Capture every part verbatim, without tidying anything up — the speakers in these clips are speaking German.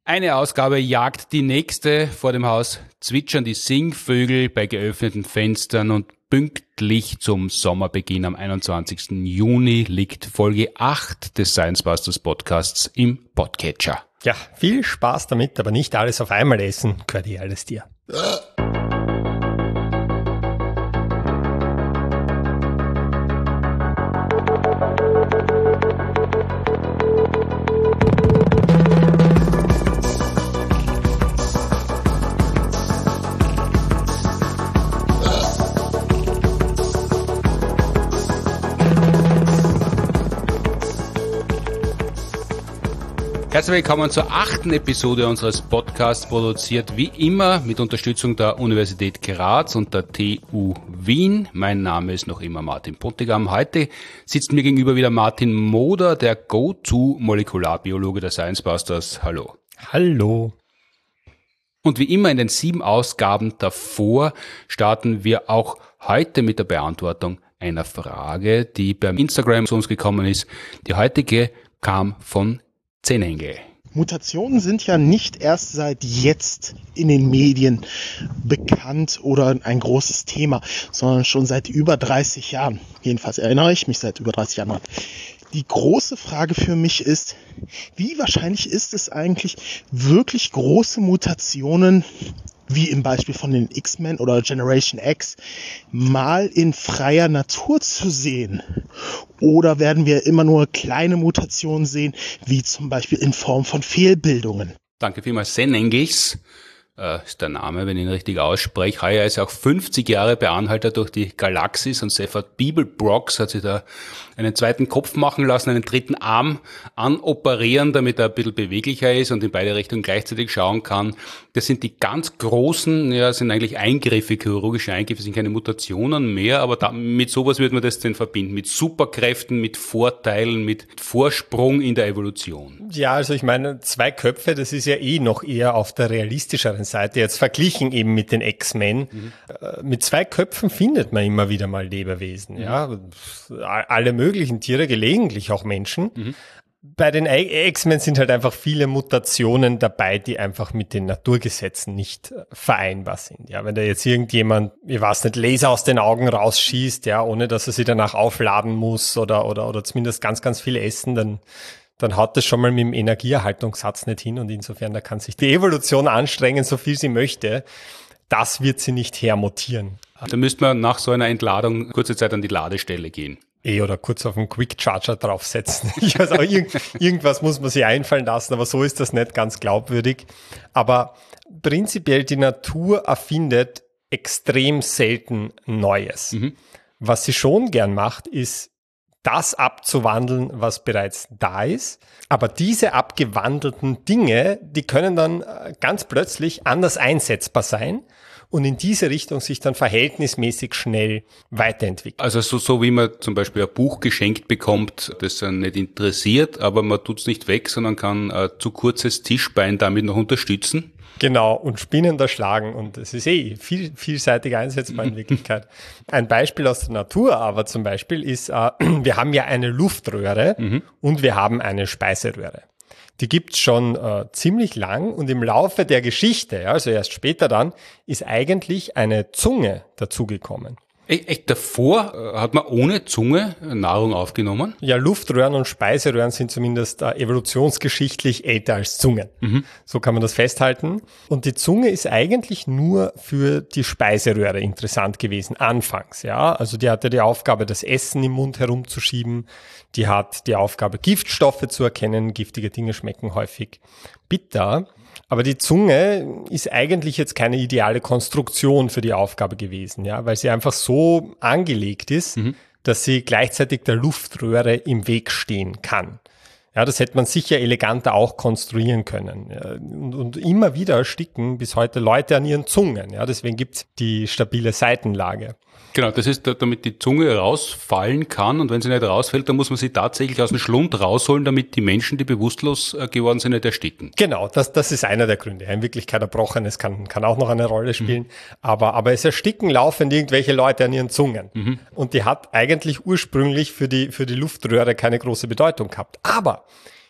Eine Ausgabe jagt die nächste. Vor dem Haus zwitschern die Singvögel bei geöffneten Fenstern und pünktlich zum Sommerbeginn am einundzwanzigsten Juni liegt Folge acht des Science Busters Podcasts im Podcatcher. Ja, viel Spaß damit, aber nicht alles auf einmal essen, gehört eh alles dir. Herzlich willkommen zur achten Episode unseres Podcasts, produziert wie immer mit Unterstützung der Universität Graz und der T U Wien. Mein Name ist noch immer Martin Pontigam. Heute sitzt mir gegenüber wieder Martin Moder, der Go-To-Molekularbiologe der Science Busters. Hallo. Hallo. Und wie immer in den sieben Ausgaben davor starten wir auch heute mit der Beantwortung einer Frage, die beim Instagram zu uns gekommen ist. Die heutige kam von Zenenge. Mutationen sind ja nicht erst seit jetzt in den Medien bekannt oder ein großes Thema, sondern schon seit über dreißig Jahren. Jedenfalls erinnere ich mich seit über dreißig Jahren. Die große Frage für mich ist, wie wahrscheinlich ist es eigentlich, wirklich große Mutationen, wie im Beispiel von den X-Men oder Generation X, mal in freier Natur zu sehen? Oder werden wir immer nur kleine Mutationen sehen, wie zum Beispiel in Form von Fehlbildungen? Danke vielmals. Senengis äh, ist der Name, wenn ich ihn richtig ausspreche. Heuer ist er auch fünfzig Jahre Beanhalter durch die Galaxis und Seffert Beeblebrox hat sich da einen zweiten Kopf machen lassen, einen dritten Arm anoperieren, damit er ein bisschen beweglicher ist und in beide Richtungen gleichzeitig schauen kann. Das sind die ganz großen, ja, sind eigentlich Eingriffe, chirurgische Eingriffe, sind keine Mutationen mehr, aber da, mit sowas würde man das denn verbinden, mit Superkräften, mit Vorteilen, mit Vorsprung in der Evolution. Ja, also ich meine, zwei Köpfe, das ist ja eh noch eher auf der realistischeren Seite, jetzt verglichen eben mit den X-Men. Mhm. Mit zwei Köpfen findet man immer wieder mal Lebewesen, mhm. ja, alle möglichen Tiere, gelegentlich auch Menschen. Mhm. Bei den X-Men sind halt einfach viele Mutationen dabei, die einfach mit den Naturgesetzen nicht vereinbar sind. Ja, wenn da jetzt irgendjemand, ich weiß nicht, Laser aus den Augen rausschießt, ja, ohne dass er sie danach aufladen muss oder, oder, oder zumindest ganz, ganz viel essen, dann, dann haut das schon mal mit dem Energieerhaltungssatz nicht hin und insofern, da kann sich die Evolution anstrengen, so viel sie möchte. Das wird sie nicht hermutieren. Da müsste man nach so einer Entladung kurze Zeit an die Ladestelle gehen. Eh, oder kurz auf einen Quick Charger draufsetzen. Ich weiß auch, irgend, irgendwas muss man sich einfallen lassen, aber so ist das nicht ganz glaubwürdig. Aber prinzipiell die Natur erfindet extrem selten Neues. Mhm. Was sie schon gern macht, ist das abzuwandeln, was bereits da ist. Aber diese abgewandelten Dinge, die können dann ganz plötzlich anders einsetzbar sein und in diese Richtung sich dann verhältnismäßig schnell weiterentwickeln. Also so, so wie man zum Beispiel ein Buch geschenkt bekommt, das einen nicht interessiert, aber man tut's nicht weg, sondern kann ein zu kurzes Tischbein damit noch unterstützen. Genau, und Spinnen da schlagen und es ist eh viel, vielseitig einsetzbar in Wirklichkeit. Ein Beispiel aus der Natur aber zum Beispiel ist, äh, wir haben ja eine Luftröhre mhm. und wir haben eine Speiseröhre. Die gibt's schon äh, ziemlich lang und im Laufe der Geschichte, also erst später dann, ist eigentlich eine Zunge dazugekommen. Echt, davor hat man ohne Zunge Nahrung aufgenommen? Ja, Luftröhren und Speiseröhren sind zumindest äh, evolutionsgeschichtlich älter als Zungen. Mhm. So kann man das festhalten. Und die Zunge ist eigentlich nur für die Speiseröhre interessant gewesen, anfangs. Ja, also die hatte die Aufgabe, das Essen im Mund herumzuschieben. Die hat die Aufgabe, Giftstoffe zu erkennen. Giftige Dinge schmecken häufig bitter. Aber die Zunge ist eigentlich jetzt keine ideale Konstruktion für die Aufgabe gewesen, ja, weil sie einfach so angelegt ist, mhm. dass sie gleichzeitig der Luftröhre im Weg stehen kann. Ja, das hätte man sicher eleganter auch konstruieren können. Ja, und, und immer wieder ersticken bis heute Leute an ihren Zungen. Ja, deswegen gibt's die stabile Seitenlage. Genau, das ist, damit die Zunge rausfallen kann und wenn sie nicht rausfällt, dann muss man sie tatsächlich aus dem Schlund rausholen, damit die Menschen, die bewusstlos geworden sind, nicht ersticken. Genau, das, das ist einer der Gründe. In Wirklichkeit Erbrochenes kann, kann auch noch eine Rolle spielen, mhm. aber, aber es ersticken laufend irgendwelche Leute an ihren Zungen. Mhm. Und die hat eigentlich ursprünglich für die, für die Luftröhre keine große Bedeutung gehabt. Aber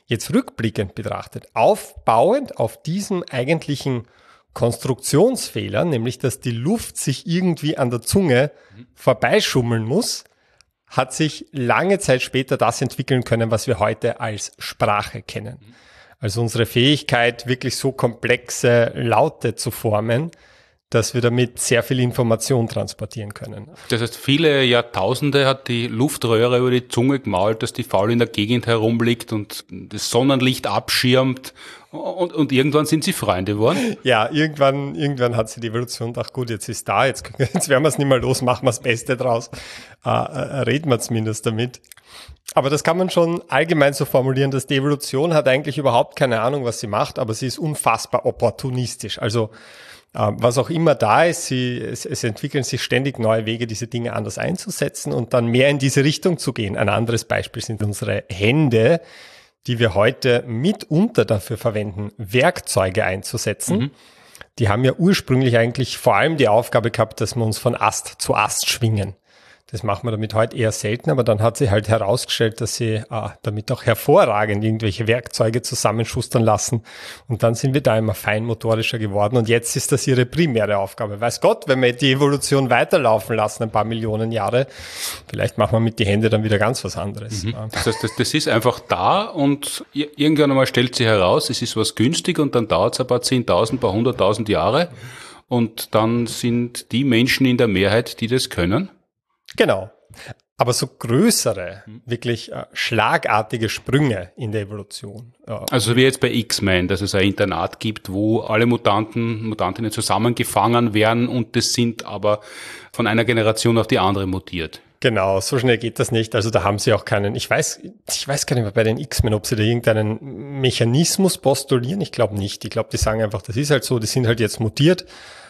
Jetzt rückblickend betrachtet, aufbauend auf diesem eigentlichen Konstruktionsfehler, nämlich dass die Luft sich irgendwie an der Zunge vorbeischummeln muss, hat sich lange Zeit später das entwickeln können, was wir heute als Sprache kennen. Also unsere Fähigkeit, wirklich so komplexe Laute zu formen, dass wir damit sehr viel Information transportieren können. Das heißt, viele Jahrtausende hat die Luftröhre über die Zunge gemault, dass die faul in der Gegend herumliegt und das Sonnenlicht abschirmt und, und irgendwann sind sie Freunde geworden. Ja, irgendwann, irgendwann hat sich die Evolution gedacht, gut, jetzt ist da, jetzt, jetzt werden wir es nicht mehr los, machen wir das Beste draus, äh, äh, reden wir zumindest damit. Aber das kann man schon allgemein so formulieren, dass die Evolution hat eigentlich überhaupt keine Ahnung, was sie macht, aber sie ist unfassbar opportunistisch. Also was auch immer da ist, sie, es, es entwickeln sich ständig neue Wege, diese Dinge anders einzusetzen und dann mehr in diese Richtung zu gehen. Ein anderes Beispiel sind unsere Hände, die wir heute mitunter dafür verwenden, Werkzeuge einzusetzen. Mhm. Die haben ja ursprünglich eigentlich vor allem die Aufgabe gehabt, dass wir uns von Ast zu Ast schwingen. Das machen wir damit heute eher selten, aber dann hat sich halt herausgestellt, dass sie äh, damit auch hervorragend irgendwelche Werkzeuge zusammenschustern lassen. Und dann sind wir da immer feinmotorischer geworden. Und jetzt ist das ihre primäre Aufgabe. Weiß Gott, wenn wir die Evolution weiterlaufen lassen, ein paar Millionen Jahre, vielleicht machen wir mit die Hände dann wieder ganz was anderes. Mhm. Das heißt, das, das ist einfach da und irgendwann einmal stellt sich heraus, es ist was günstig und dann dauert es ein paar zehntausend, ein paar hunderttausend Jahre. Und dann sind die Menschen in der Mehrheit, die das können. Genau. Aber so größere, wirklich äh, schlagartige Sprünge in der Evolution. Äh, also wie jetzt bei X-Men, dass es ein Internat gibt, wo alle Mutanten, Mutantinnen zusammengefangen werden und das sind aber von einer Generation auf die andere mutiert. Genau, so schnell geht das nicht. Also da haben sie auch keinen, ich weiß, ich weiß gar nicht mehr bei den X-Men, ob sie da irgendeinen Mechanismus postulieren. Ich glaube nicht. Ich glaube, die sagen einfach, das ist halt so, die sind halt jetzt mutiert.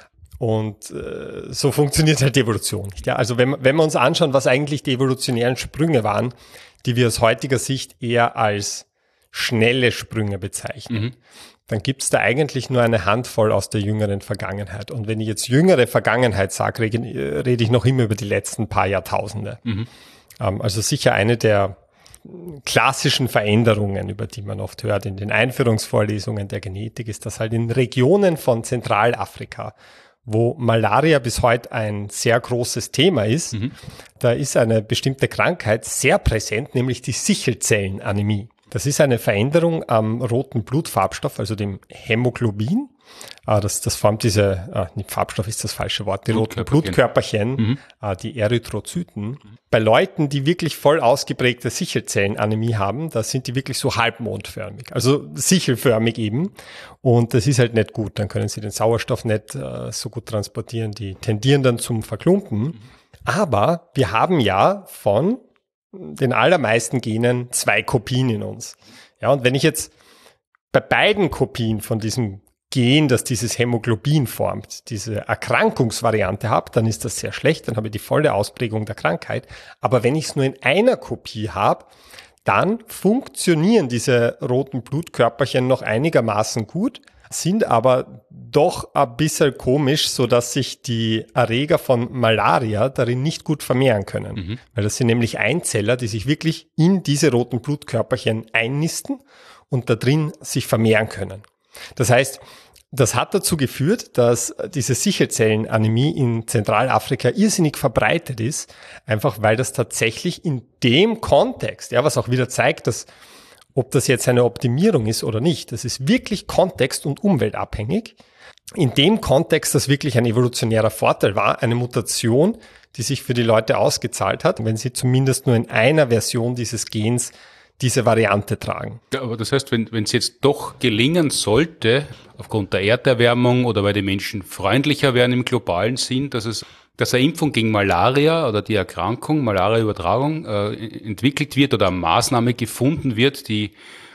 Und äh, so funktioniert halt die Evolution. Ja, also wenn, wenn wir uns anschauen, was eigentlich die evolutionären Sprünge waren, die wir aus heutiger Sicht eher als schnelle Sprünge bezeichnen, mhm. dann gibt's da eigentlich nur eine Handvoll aus der jüngeren Vergangenheit. Und wenn ich jetzt jüngere Vergangenheit sage, rede, rede ich noch immer über die letzten paar Jahrtausende. Mhm. Ähm, also sicher eine der klassischen Veränderungen, über die man oft hört in den Einführungsvorlesungen der Genetik, ist, dass halt in Regionen von Zentralafrika, wo Malaria bis heute ein sehr großes Thema ist, mhm. da ist eine bestimmte Krankheit sehr präsent, nämlich die Sichelzellenanämie. Das ist eine Veränderung am roten Blutfarbstoff, also dem Hämoglobin. Ah, das, das formt diese, ah, nicht Farbstoff ist das falsche Wort, die roten Blutkörperchen, mhm. ah, die Erythrozyten. Mhm. Bei Leuten, die wirklich voll ausgeprägte Sichelzellenanämie haben, da sind die wirklich so halbmondförmig, also sichelförmig eben. Und das ist halt nicht gut. Dann können sie den Sauerstoff nicht äh, so gut transportieren. Die tendieren dann zum Verklumpen. Mhm. Aber wir haben ja von den allermeisten Genen zwei Kopien in uns. Ja, und wenn ich jetzt bei beiden Kopien von diesem Gen, das dieses Hämoglobin formt, diese Erkrankungsvariante habe, dann ist das sehr schlecht, dann habe ich die volle Ausprägung der Krankheit. Aber wenn ich es nur in einer Kopie habe, dann funktionieren diese roten Blutkörperchen noch einigermaßen gut, sind aber doch ein bisschen komisch, sodass sich die Erreger von Malaria darin nicht gut vermehren können. Mhm. Weil das sind nämlich Einzeller, die sich wirklich in diese roten Blutkörperchen einnisten und da drin sich vermehren können. Das heißt, das hat dazu geführt, dass diese Sichelzellenanämie in Zentralafrika irrsinnig verbreitet ist, einfach weil das tatsächlich in dem Kontext, ja, was auch wieder zeigt, dass ob das jetzt eine Optimierung ist oder nicht, das ist wirklich kontext- und umweltabhängig. In dem Kontext, das wirklich ein evolutionärer Vorteil war, eine Mutation, die sich für die Leute ausgezahlt hat, wenn sie zumindest nur in einer Version dieses Gens diese Variante tragen. Ja, aber das heißt, wenn wenn es jetzt doch gelingen sollte, aufgrund der Erderwärmung oder weil die Menschen freundlicher werden im globalen Sinn, dass es dass eine Impfung gegen Malaria oder die Erkrankung, Malaria-Übertragung äh, entwickelt wird oder eine Maßnahme gefunden wird, die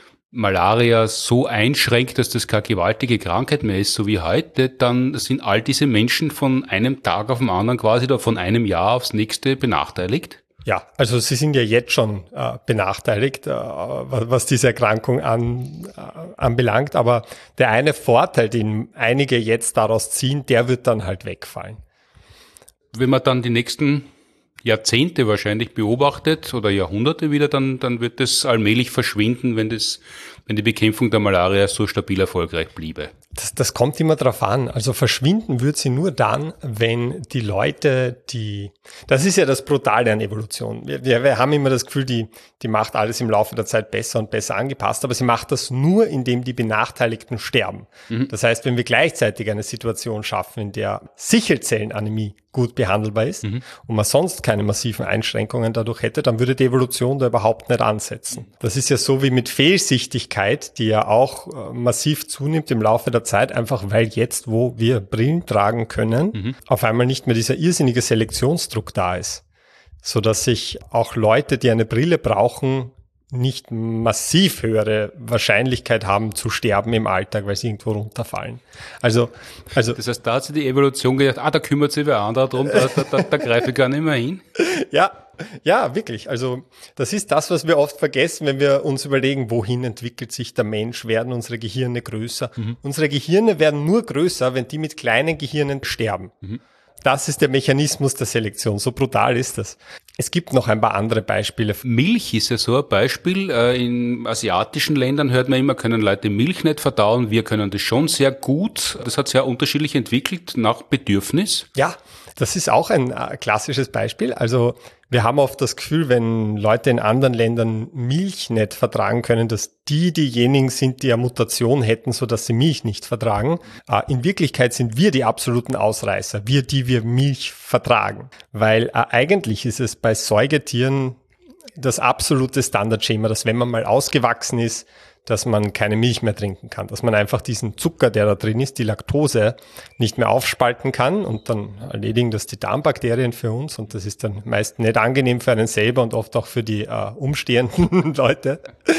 Malaria so einschränkt, dass das keine gewaltige Krankheit mehr ist, so wie heute, dann sind all diese Menschen von einem Tag auf den anderen quasi oder von einem Jahr aufs nächste benachteiligt? Ja, also sie sind ja jetzt schon äh, benachteiligt, äh, was diese Erkrankung an, äh, anbelangt. Aber der eine Vorteil, den einige jetzt daraus ziehen, der wird dann halt wegfallen. Wenn wir dann die nächsten Jahrzehnte wahrscheinlich beobachtet oder Jahrhunderte wieder, dann, dann wird das allmählich verschwinden, wenn das, wenn die Bekämpfung der Malaria so stabil erfolgreich bliebe. Das, das kommt immer drauf an. Also verschwinden wird sie nur dann, wenn die Leute, die, das ist ja das Brutale an Evolution. Wir, wir, wir haben immer das Gefühl, die, die macht alles im Laufe der Zeit besser und besser angepasst, aber sie macht das nur, indem die Benachteiligten sterben. Mhm. Das heißt, wenn wir gleichzeitig eine Situation schaffen, in der Sichelzellenanämie gut behandelbar ist mhm. und man sonst keine massiven Einschränkungen dadurch hätte, dann würde die Evolution da überhaupt nicht ansetzen. Das ist ja so wie mit Fehlsichtigkeit, die ja auch äh, massiv zunimmt im Laufe der Zeit, einfach weil jetzt, wo wir Brillen tragen können, mhm. auf einmal nicht mehr dieser irrsinnige Selektionsdruck da ist, sodass sich auch Leute, die eine Brille brauchen, nicht massiv höhere Wahrscheinlichkeit haben zu sterben im Alltag, weil sie irgendwo runterfallen. Also, also das heißt, da hat sich die Evolution gedacht, ah, da kümmert sich wer anderer drum, da, da, da, da greife ich gar nicht mehr hin. Ja, ja, wirklich. Also das ist das, was wir oft vergessen, wenn wir uns überlegen, wohin entwickelt sich der Mensch, werden unsere Gehirne größer. Mhm. Unsere Gehirne werden nur größer, wenn die mit kleinen Gehirnen sterben. Mhm. Das ist der Mechanismus der Selektion. So brutal ist das. Es gibt noch ein paar andere Beispiele. Milch ist ja so ein Beispiel. In asiatischen Ländern hört man immer, können Leute Milch nicht verdauen. Wir können das schon sehr gut. Das hat sehr unterschiedlich entwickelt nach Bedürfnis. Ja, das ist auch ein klassisches Beispiel. Also wir haben oft das Gefühl, wenn Leute in anderen Ländern Milch nicht vertragen können, dass die diejenigen sind, die eine Mutation hätten, sodass sie Milch nicht vertragen. In Wirklichkeit sind wir die absoluten Ausreißer, wir, die wir Milch vertragen. Weil eigentlich ist es bei Säugetieren das absolute Standardschema, dass wenn man mal ausgewachsen ist, dass man keine Milch mehr trinken kann, dass man einfach diesen Zucker, der da drin ist, die Laktose, nicht mehr aufspalten kann und dann erledigen das die Darmbakterien für uns und das ist dann meist nicht angenehm für einen selber und oft auch für die äh, umstehenden Leute.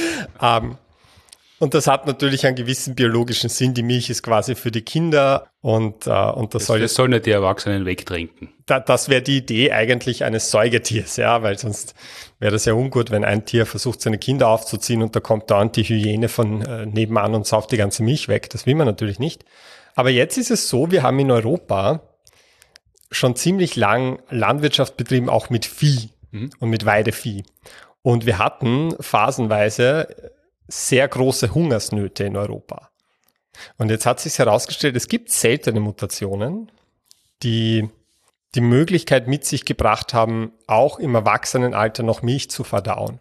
ähm, Und das hat natürlich einen gewissen biologischen Sinn. Die Milch ist quasi für die Kinder und, äh, und das, das soll das sollen nicht die Erwachsenen wegtrinken. Da, das wäre die Idee eigentlich eines Säugetiers, ja, weil sonst wäre das ja ungut, wenn ein Tier versucht, seine Kinder aufzuziehen und da kommt dann die Hyäne von äh, nebenan und sauft die ganze Milch weg. Das will man natürlich nicht. Aber jetzt ist es so, wir haben in Europa schon ziemlich lang Landwirtschaft betrieben, auch mit Vieh mhm. und mit Weidevieh. Und wir hatten phasenweise sehr große Hungersnöte in Europa. Und jetzt hat sich herausgestellt, es gibt seltene Mutationen, die die Möglichkeit mit sich gebracht haben, auch im Erwachsenenalter noch Milch zu verdauen.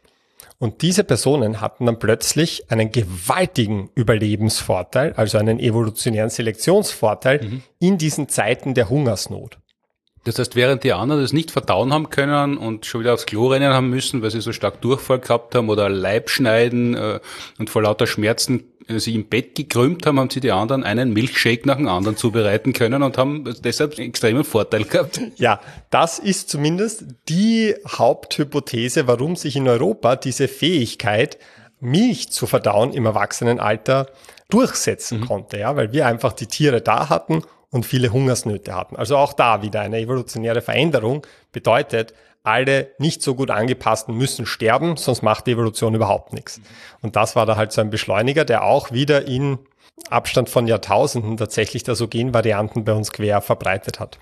Und diese Personen hatten dann plötzlich einen gewaltigen Überlebensvorteil, also einen evolutionären Selektionsvorteil mhm. in diesen Zeiten der Hungersnot. Das heißt, während die anderen das nicht verdauen haben können und schon wieder aufs Klo rennen haben müssen, weil sie so stark Durchfall gehabt haben oder Leibschneiden äh, und vor lauter Schmerzen äh, sich im Bett gekrümmt haben, haben sie die anderen einen Milchshake nach dem anderen zubereiten können und haben deshalb einen extremen Vorteil gehabt. Ja, das ist zumindest die Haupthypothese, warum sich in Europa diese Fähigkeit, Milch zu verdauen im Erwachsenenalter durchsetzen mhm. konnte, ja, weil wir einfach die Tiere da hatten und viele Hungersnöte hatten. Also auch da wieder eine evolutionäre Veränderung bedeutet, alle nicht so gut angepassten müssen sterben, sonst macht die Evolution überhaupt nichts. Und das war da halt so ein Beschleuniger, der auch wieder in Abstand von Jahrtausenden tatsächlich da so Genvarianten bei uns quer verbreitet hat.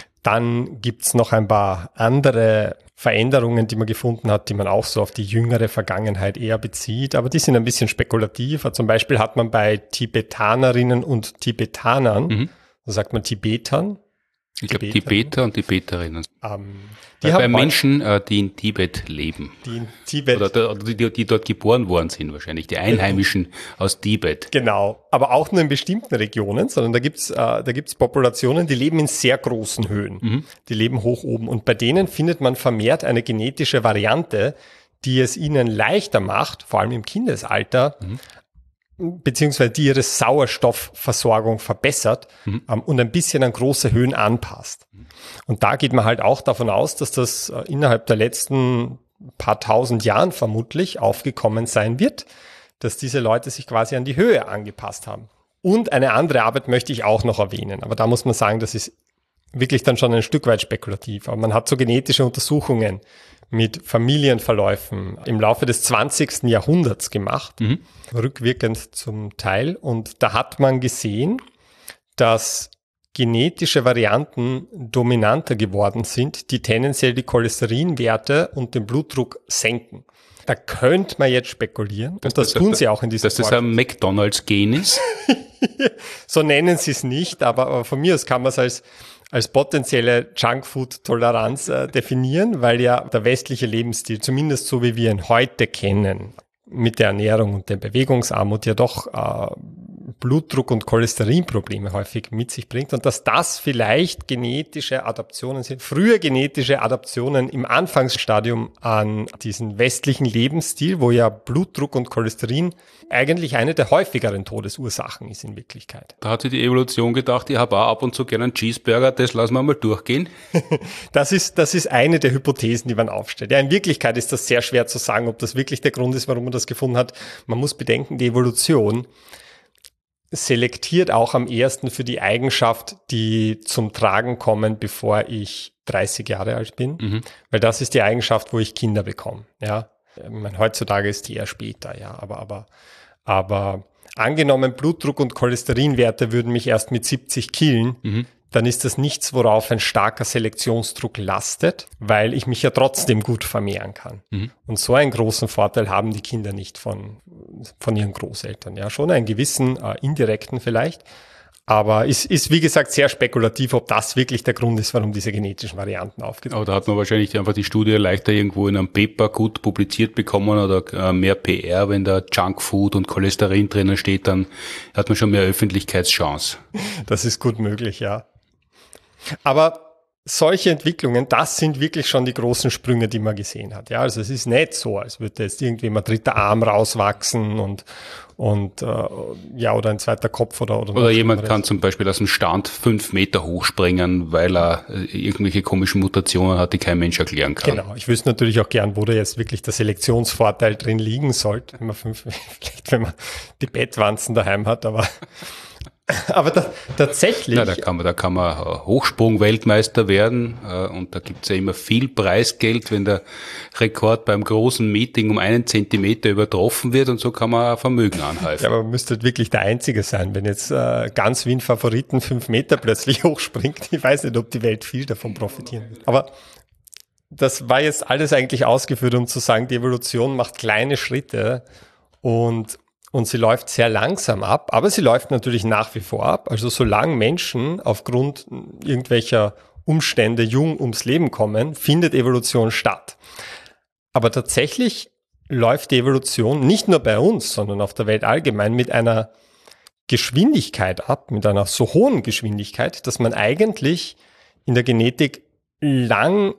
Dann gibt's noch ein paar andere Veränderungen, die man gefunden hat, die man auch so auf die jüngere Vergangenheit eher bezieht, aber die sind ein bisschen spekulativ. Zum Beispiel hat man bei Tibetanerinnen und Tibetanern, mhm. so sagt man Tibetern. Ich glaube Tibeter und Tibeterinnen. Ähm, die bei Menschen, äh, die in Tibet leben. Die in Tibet. Oder, oder die, die dort geboren worden sind wahrscheinlich, die Einheimischen genau. aus Tibet. Genau, aber auch nur in bestimmten Regionen, sondern da gibt's äh, da gibt's Populationen, die leben in sehr großen Höhen. Mhm. Die leben hoch oben und bei denen findet man vermehrt eine genetische Variante, die es ihnen leichter macht, vor allem im Kindesalter, mhm. beziehungsweise die ihre Sauerstoffversorgung verbessert mhm. ähm, und ein bisschen an große Höhen anpasst. Mhm. Und da geht man halt auch davon aus, dass das äh, innerhalb der letzten paar tausend Jahren vermutlich aufgekommen sein wird, dass diese Leute sich quasi an die Höhe angepasst haben. Und eine andere Arbeit möchte ich auch noch erwähnen, aber da muss man sagen, das ist wirklich dann schon ein Stück weit spekulativ. Aber man hat so genetische Untersuchungen mit Familienverläufen im Laufe des zwanzigsten Jahrhunderts gemacht, mhm. rückwirkend zum Teil. Und da hat man gesehen, dass genetische Varianten dominanter geworden sind, die tendenziell die Cholesterinwerte und den Blutdruck senken. Da könnte man jetzt spekulieren, und das, das tun sie auch in diesem Dass das ein McDonalds-Gen ist? So nennen sie es nicht, aber, aber von mir aus kann man es als, als potenzielle Junkfood-Toleranz äh, definieren, weil ja der westliche Lebensstil, zumindest so wie wir ihn heute kennen, mit der Ernährung und der Bewegungsarmut ja doch äh, Blutdruck- und Cholesterinprobleme häufig mit sich bringt und dass das vielleicht genetische Adaptionen sind, frühe genetische Adaptionen im Anfangsstadium an diesen westlichen Lebensstil, wo ja Blutdruck und Cholesterin eigentlich eine der häufigeren Todesursachen ist in Wirklichkeit. Da hat sich die Evolution gedacht, ich habe auch ab und zu gerne einen Cheeseburger, das lassen wir mal durchgehen. Das ist, das ist eine der Hypothesen, die man aufstellt. Ja, in Wirklichkeit ist das sehr schwer zu sagen, ob das wirklich der Grund ist, warum man das gefunden hat. Man muss bedenken, die Evolution selektiert auch am ehesten für die Eigenschaft, die zum Tragen kommen, bevor ich dreißig Jahre alt bin. Mhm. Weil das ist die Eigenschaft, wo ich Kinder bekomme. Ja, ich meine, heutzutage ist die eher später, ja, aber, aber, aber angenommen, Blutdruck und Cholesterinwerte würden mich erst mit siebzig killen, mhm. dann ist das nichts, worauf ein starker Selektionsdruck lastet, weil ich mich ja trotzdem gut vermehren kann. Mhm. Und so einen großen Vorteil haben die Kinder nicht von, von ihren Großeltern. Ja, schon einen gewissen, äh, indirekten vielleicht, aber es ist, ist, wie gesagt, sehr spekulativ, ob das wirklich der Grund ist, warum diese genetischen Varianten aufgetreten sind. Aber da hat man wahrscheinlich einfach die Studie leichter irgendwo in einem Paper gut publiziert bekommen oder mehr P R, wenn da Junkfood und Cholesterin drinnen steht, dann hat man schon mehr Öffentlichkeitschance. Das ist gut möglich, ja. Aber solche Entwicklungen, das sind wirklich schon die großen Sprünge, die man gesehen hat. Ja, also es ist nicht so, als würde jetzt irgendwie mal dritter Arm rauswachsen und und äh, ja oder ein zweiter Kopf oder oder. Oder jemand kann zum Beispiel aus dem Stand fünf Meter hochspringen, weil er irgendwelche komischen Mutationen hat, die kein Mensch erklären kann. Genau. Ich wüsste natürlich auch gern, wo da jetzt wirklich der Selektionsvorteil drin liegen sollte, wenn man fünf, vielleicht wenn man die Bettwanzen daheim hat, aber Aber da, tatsächlich... Ja, da kann man, da kann man Hochsprung-Weltmeister werden äh, und da gibt's ja immer viel Preisgeld, wenn der Rekord beim großen Meeting um einen Zentimeter übertroffen wird und so kann man Vermögen anhäufen. Ja, aber man müsste wirklich der Einzige sein, wenn jetzt äh, ganz Wien Favoriten fünf Meter plötzlich hochspringt. Ich weiß nicht, ob die Welt viel davon profitieren wird. Aber das war jetzt alles eigentlich ausgeführt, um zu sagen, die Evolution macht kleine Schritte und Und sie läuft sehr langsam ab, aber sie läuft natürlich nach wie vor ab. Also solange Menschen aufgrund irgendwelcher Umstände jung ums Leben kommen, findet Evolution statt. Aber tatsächlich läuft die Evolution nicht nur bei uns, sondern auf der Welt allgemein mit einer Geschwindigkeit ab, mit einer so hohen Geschwindigkeit, dass man eigentlich in der Genetik lang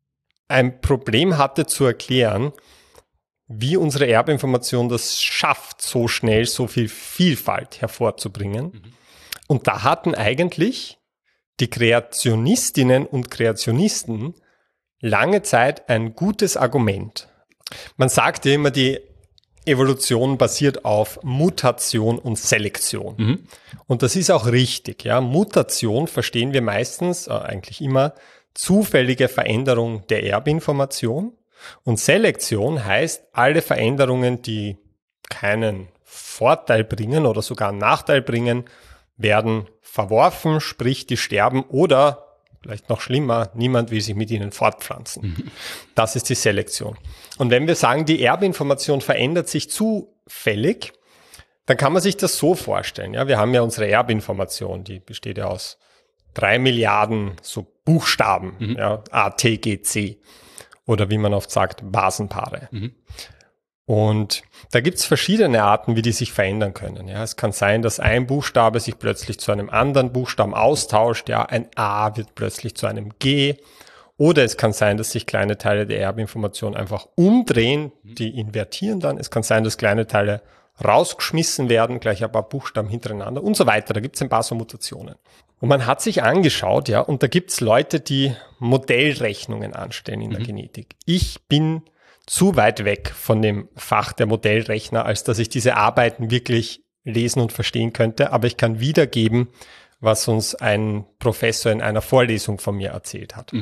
ein Problem hatte zu erklären, wie unsere Erbinformation das schafft, so schnell so viel Vielfalt hervorzubringen. Mhm. Und da hatten eigentlich die Kreationistinnen und Kreationisten lange Zeit ein gutes Argument. Man sagt ja immer, die Evolution basiert auf Mutation und Selektion. Mhm. Und das ist auch richtig. Ja. Mutation verstehen wir meistens, äh, eigentlich immer, zufällige Veränderung der Erbinformation. Und Selektion heißt, alle Veränderungen, die keinen Vorteil bringen oder sogar einen Nachteil bringen, werden verworfen, sprich, die sterben oder, vielleicht noch schlimmer, niemand will sich mit ihnen fortpflanzen. Mhm. Das ist die Selektion. Und wenn wir sagen, die Erbinformation verändert sich zufällig, dann kann man sich das so vorstellen. Ja, wir haben ja unsere Erbinformation, die besteht ja aus drei Milliarden so Buchstaben, mhm. ja, A, T, G, C. Oder wie man oft sagt, Basenpaare. Mhm. Und da gibt es verschiedene Arten, wie die sich verändern können. Ja, es kann sein, dass ein Buchstabe sich plötzlich zu einem anderen Buchstaben austauscht. Ja, ein A wird plötzlich zu einem G. Oder es kann sein, dass sich kleine Teile der Erbinformation einfach umdrehen, die invertieren dann. Es kann sein, dass kleine Teile rausgeschmissen werden, gleich ein paar Buchstaben hintereinander und so weiter. Da gibt es ein paar so Mutationen. Und man hat sich angeschaut, ja, und da gibt es Leute, die Modellrechnungen anstellen in mhm. der Genetik. Ich bin zu weit weg von dem Fach der Modellrechner, als dass ich diese Arbeiten wirklich lesen und verstehen könnte. Aber ich kann wiedergeben, was uns ein Professor in einer Vorlesung von mir erzählt hat. Mhm.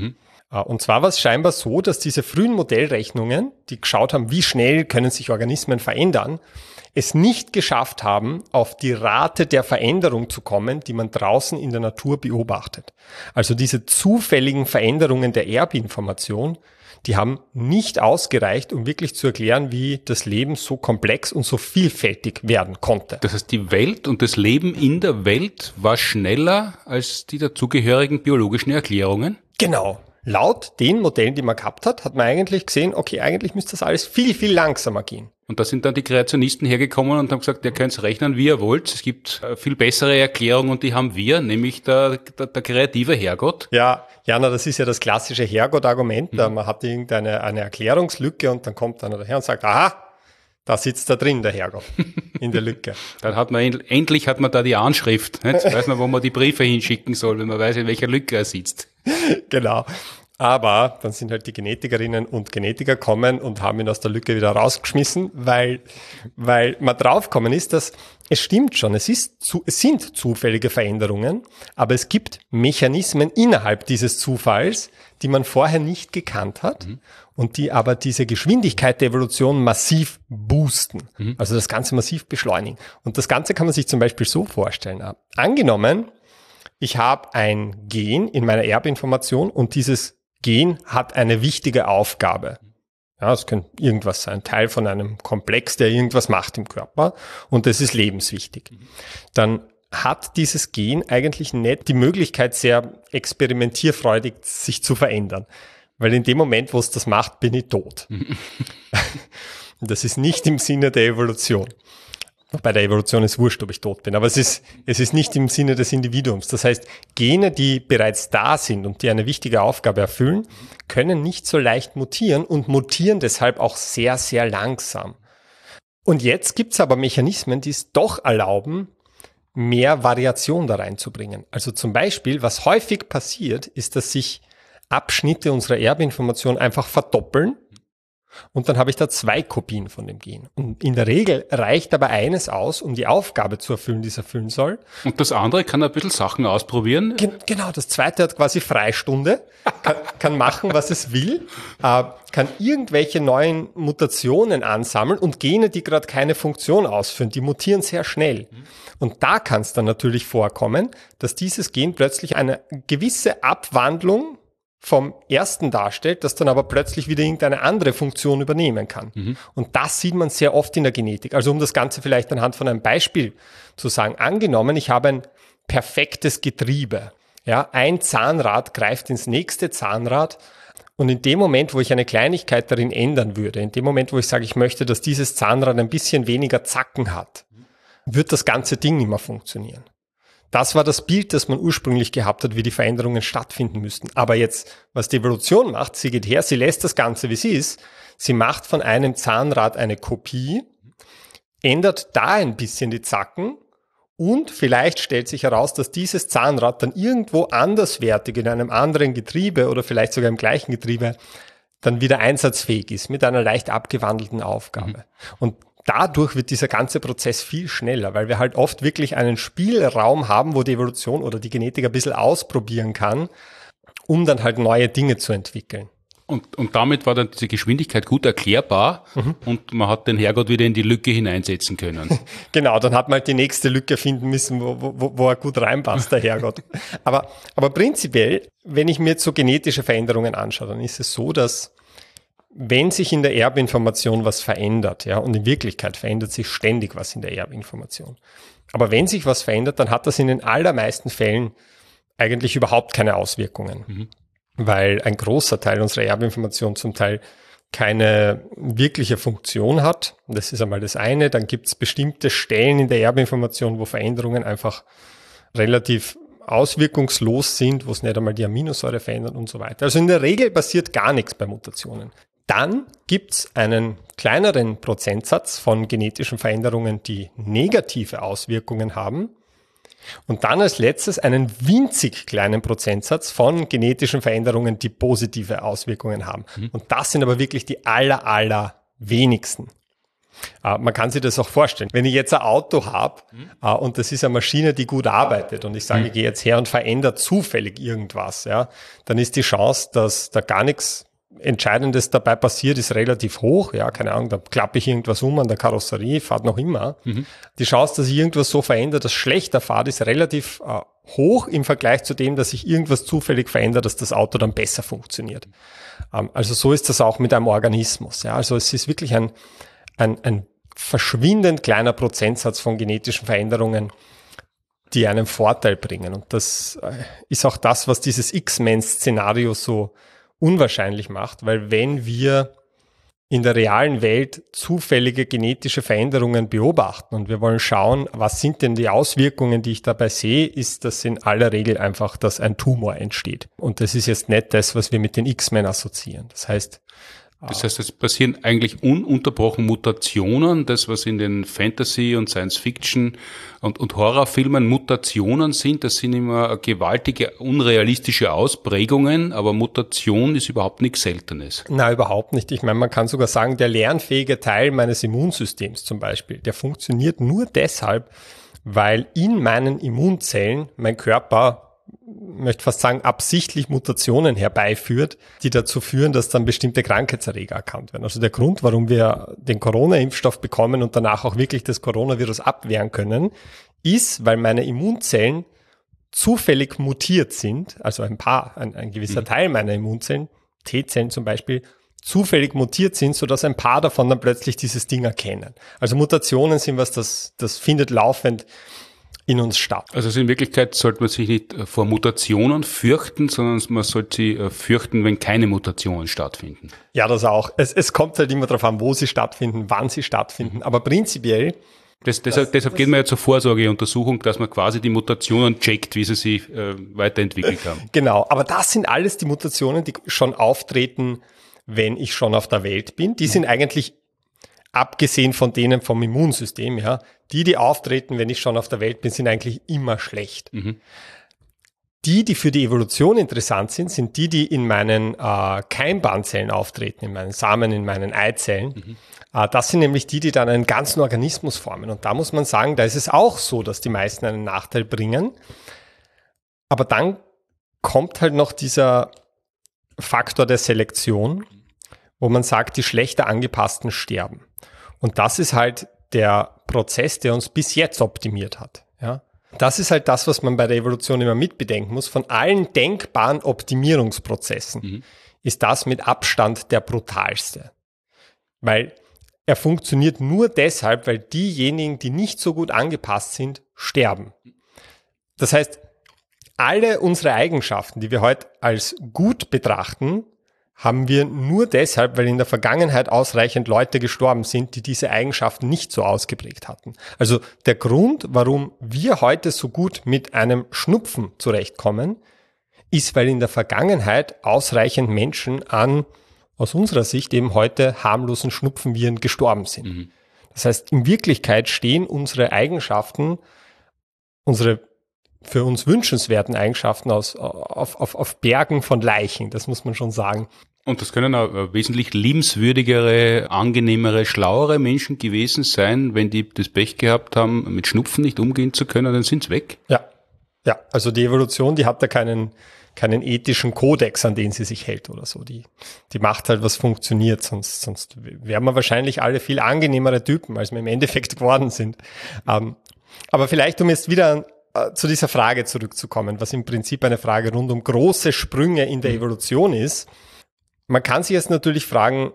Und zwar war es scheinbar so, dass diese frühen Modellrechnungen, die geschaut haben, wie schnell können sich Organismen verändern, es nicht geschafft haben, auf die Rate der Veränderung zu kommen, die man draußen in der Natur beobachtet. Also diese zufälligen Veränderungen der Erbinformation, die haben nicht ausgereicht, um wirklich zu erklären, wie das Leben so komplex und so vielfältig werden konnte. Das heißt, die Welt und das Leben in der Welt war schneller als die dazugehörigen biologischen Erklärungen? Genau. Laut den Modellen, die man gehabt hat, hat man eigentlich gesehen, okay, eigentlich müsste das alles viel, viel langsamer gehen. Und da sind dann die Kreationisten hergekommen und haben gesagt, ihr könnt rechnen, wie ihr wollt. Es gibt viel bessere Erklärungen und die haben wir, nämlich der, der, der kreative Herrgott. Ja, Jana, das ist ja das klassische Herrgott-Argument. Mhm. Man hat irgendeine eine Erklärungslücke und dann kommt einer daher und sagt, aha, da sitzt da drin der Herrgott in der Lücke. Dann hat man endlich hat man da die Anschrift. Jetzt weiß man, wo man die Briefe hinschicken soll, wenn man weiß, in welcher Lücke er sitzt. Genau. Aber dann sind halt die Genetikerinnen und Genetiker kommen und haben ihn aus der Lücke wieder rausgeschmissen, weil, weil man draufgekommen ist, dass es stimmt schon, es ist zu, es sind zufällige Veränderungen, aber es gibt Mechanismen innerhalb dieses Zufalls, die man vorher nicht gekannt hat mhm. und die aber diese Geschwindigkeit der Evolution massiv boosten. Mhm. Also das Ganze massiv beschleunigen. Und das Ganze kann man sich zum Beispiel so vorstellen. Angenommen, ich habe ein Gen in meiner Erbinformation und dieses Gen hat eine wichtige Aufgabe. Ja, es könnte irgendwas sein, Teil von einem Komplex, der irgendwas macht im Körper und das ist lebenswichtig. Dann hat dieses Gen eigentlich nicht die Möglichkeit, sehr experimentierfreudig sich zu verändern. Weil in dem Moment, wo es das macht, bin ich tot. Und das ist nicht im Sinne der Evolution. Bei der Evolution ist wurscht, ob ich tot bin, aber es ist, es ist nicht im Sinne des Individuums. Das heißt, Gene, die bereits da sind und die eine wichtige Aufgabe erfüllen, können nicht so leicht mutieren und mutieren deshalb auch sehr, sehr langsam. Und jetzt gibt's aber Mechanismen, die es doch erlauben, mehr Variation da reinzubringen. Also zum Beispiel, was häufig passiert, ist, dass sich Abschnitte unserer Erbinformation einfach verdoppeln. Und dann habe ich da zwei Kopien von dem Gen. Und in der Regel reicht aber eines aus, um die Aufgabe zu erfüllen, die es erfüllen soll. Und das andere kann ein bisschen Sachen ausprobieren? Gen- genau, das zweite hat quasi Freistunde, kann, kann machen, was es will, äh, kann irgendwelche neuen Mutationen ansammeln und Gene, die gerade keine Funktion ausführen, die mutieren sehr schnell. Und da kann es dann natürlich vorkommen, dass dieses Gen plötzlich eine gewisse Abwandlung vom ersten darstellt, das dann aber plötzlich wieder irgendeine andere Funktion übernehmen kann. Mhm. Und das sieht man sehr oft in der Genetik. Also um das Ganze vielleicht anhand von einem Beispiel zu sagen, angenommen, ich habe ein perfektes Getriebe. Ja, ein Zahnrad greift ins nächste Zahnrad und in dem Moment, wo ich eine Kleinigkeit darin ändern würde, in dem Moment, wo ich sage, ich möchte, dass dieses Zahnrad ein bisschen weniger Zacken hat, wird das ganze Ding nicht mehr funktionieren. Das war das Bild, das man ursprünglich gehabt hat, wie die Veränderungen stattfinden müssten. Aber jetzt, was die Evolution macht, sie geht her, sie lässt das Ganze, wie sie ist. Sie macht von einem Zahnrad eine Kopie, ändert da ein bisschen die Zacken und vielleicht stellt sich heraus, dass dieses Zahnrad dann irgendwo anderswertig in einem anderen Getriebe oder vielleicht sogar im gleichen Getriebe dann wieder einsatzfähig ist mit einer leicht abgewandelten Aufgabe. Mhm. Und dadurch wird dieser ganze Prozess viel schneller, weil wir halt oft wirklich einen Spielraum haben, wo die Evolution oder die Genetik ein bisschen ausprobieren kann, um dann halt neue Dinge zu entwickeln. Und, und damit war dann diese Geschwindigkeit gut erklärbar mhm. und man hat den Herrgott wieder in die Lücke hineinsetzen können. Genau, dann hat man halt die nächste Lücke finden müssen, wo, wo, wo er gut reinpasst, der Herrgott. aber, aber prinzipiell, wenn ich mir jetzt so genetische Veränderungen anschaue, dann ist es so, dass wenn sich in der Erbinformation was verändert, ja, und in Wirklichkeit verändert sich ständig was in der Erbinformation. Aber wenn sich was verändert, dann hat das in den allermeisten Fällen eigentlich überhaupt keine Auswirkungen. Mhm. Weil ein großer Teil unserer Erbinformation zum Teil keine wirkliche Funktion hat. Das ist einmal das eine. Dann gibt es bestimmte Stellen in der Erbinformation, wo Veränderungen einfach relativ auswirkungslos sind, wo es nicht einmal die Aminosäure verändert und so weiter. Also in der Regel passiert gar nichts bei Mutationen. Dann gibt's einen kleineren Prozentsatz von genetischen Veränderungen, die negative Auswirkungen haben. Und dann als letztes einen winzig kleinen Prozentsatz von genetischen Veränderungen, die positive Auswirkungen haben. Mhm. Und das sind aber wirklich die aller, aller wenigsten. Uh, man kann sich das auch vorstellen. Wenn ich jetzt ein Auto habe mhm. uh, und das ist eine Maschine, die gut arbeitet und ich sage, mhm. ich gehe jetzt her und verändere zufällig irgendwas, ja, dann ist die Chance, dass da gar nichts Entscheidendes dabei passiert, ist relativ hoch. Ja, keine Ahnung, da klappe ich irgendwas um an der Karosserie, fahrt noch immer. Mhm. Die Chance, dass ich irgendwas so verändere, dass schlechter fahrt, ist relativ uh, hoch im Vergleich zu dem, dass ich irgendwas zufällig verändere, dass das Auto dann besser funktioniert. Um, also so ist das auch mit einem Organismus. Ja, also es ist wirklich ein Ein, ein verschwindend kleiner Prozentsatz von genetischen Veränderungen, die einen Vorteil bringen. Und das ist auch das, was dieses X-Men-Szenario so unwahrscheinlich macht, weil wenn wir in der realen Welt zufällige genetische Veränderungen beobachten und wir wollen schauen, was sind denn die Auswirkungen, die ich dabei sehe, ist das in aller Regel einfach, dass ein Tumor entsteht. Und das ist jetzt nicht das, was wir mit den X-Men assoziieren. Das heißt, Das heißt, es passieren eigentlich ununterbrochen Mutationen, das was in den Fantasy- und Science-Fiction- und, und Horrorfilmen Mutationen sind, das sind immer gewaltige, unrealistische Ausprägungen, aber Mutation ist überhaupt nichts Seltenes. Nein, überhaupt nicht. Ich meine, man kann sogar sagen, der lernfähige Teil meines Immunsystems zum Beispiel, der funktioniert nur deshalb, weil in meinen Immunzellen mein Körper, ich möchte fast sagen, absichtlich Mutationen herbeiführt, die dazu führen, dass dann bestimmte Krankheitserreger erkannt werden. Also der Grund, warum wir den Corona-Impfstoff bekommen und danach auch wirklich das Coronavirus abwehren können, ist, weil meine Immunzellen zufällig mutiert sind, also ein paar, ein, ein gewisser mhm. Teil meiner Immunzellen, T-Zellen zum Beispiel, zufällig mutiert sind, sodass ein paar davon dann plötzlich dieses Ding erkennen. Also Mutationen sind was, das, das findet laufend in uns statt. Also in Wirklichkeit sollte man sich nicht vor Mutationen fürchten, sondern man sollte sie fürchten, wenn keine Mutationen stattfinden. Ja, das auch. Es, es kommt halt immer darauf an, wo sie stattfinden, wann sie stattfinden. Mhm. Aber prinzipiell... Das, deshalb das, deshalb das, geht man ja zur Vorsorgeuntersuchung, dass man quasi die Mutationen checkt, wie sie sich äh, weiterentwickelt haben. Genau, aber das sind alles die Mutationen, die schon auftreten, wenn ich schon auf der Welt bin. Die sind eigentlich, abgesehen von denen vom Immunsystem, ja, die, die auftreten, wenn ich schon auf der Welt bin, sind eigentlich immer schlecht. Mhm. Die, die für die Evolution interessant sind, sind die, die in meinen äh, Keimbahnzellen auftreten, in meinen Samen, in meinen Eizellen. Mhm. Äh, das sind nämlich die, die dann einen ganzen Organismus formen. Und da muss man sagen, da ist es auch so, dass die meisten einen Nachteil bringen. Aber dann kommt halt noch dieser Faktor der Selektion, wo man sagt, die schlechter angepassten sterben. Und das ist halt der Prozess, der uns bis jetzt optimiert hat. Ja? Das ist halt das, was man bei der Evolution immer mitbedenken muss. Von allen denkbaren Optimierungsprozessen mhm. ist das mit Abstand der brutalste. Weil er funktioniert nur deshalb, weil diejenigen, die nicht so gut angepasst sind, sterben. Das heißt, alle unsere Eigenschaften, die wir heute als gut betrachten, haben wir nur deshalb, weil in der Vergangenheit ausreichend Leute gestorben sind, die diese Eigenschaften nicht so ausgeprägt hatten. Also der Grund, warum wir heute so gut mit einem Schnupfen zurechtkommen, ist, weil in der Vergangenheit ausreichend Menschen an, aus unserer Sicht eben heute harmlosen Schnupfenviren gestorben sind. Mhm. Das heißt, in Wirklichkeit stehen unsere Eigenschaften, unsere für uns wünschenswerten Eigenschaften aus, auf, auf, auf Bergen von Leichen, das muss man schon sagen. Und das können auch wesentlich liebenswürdigere, angenehmere, schlauere Menschen gewesen sein, wenn die das Pech gehabt haben, mit Schnupfen nicht umgehen zu können, dann sind's weg. Ja, ja. Also die Evolution, die hat da keinen, keinen ethischen Kodex, an den sie sich hält oder so. Die, die macht halt, was funktioniert, sonst, sonst wären wir wahrscheinlich alle viel angenehmere Typen, als wir im Endeffekt geworden sind. Ähm, aber vielleicht, um jetzt wieder äh, zu dieser Frage zurückzukommen, was im Prinzip eine Frage rund um große Sprünge in der Evolution ist. Man kann sich jetzt natürlich fragen,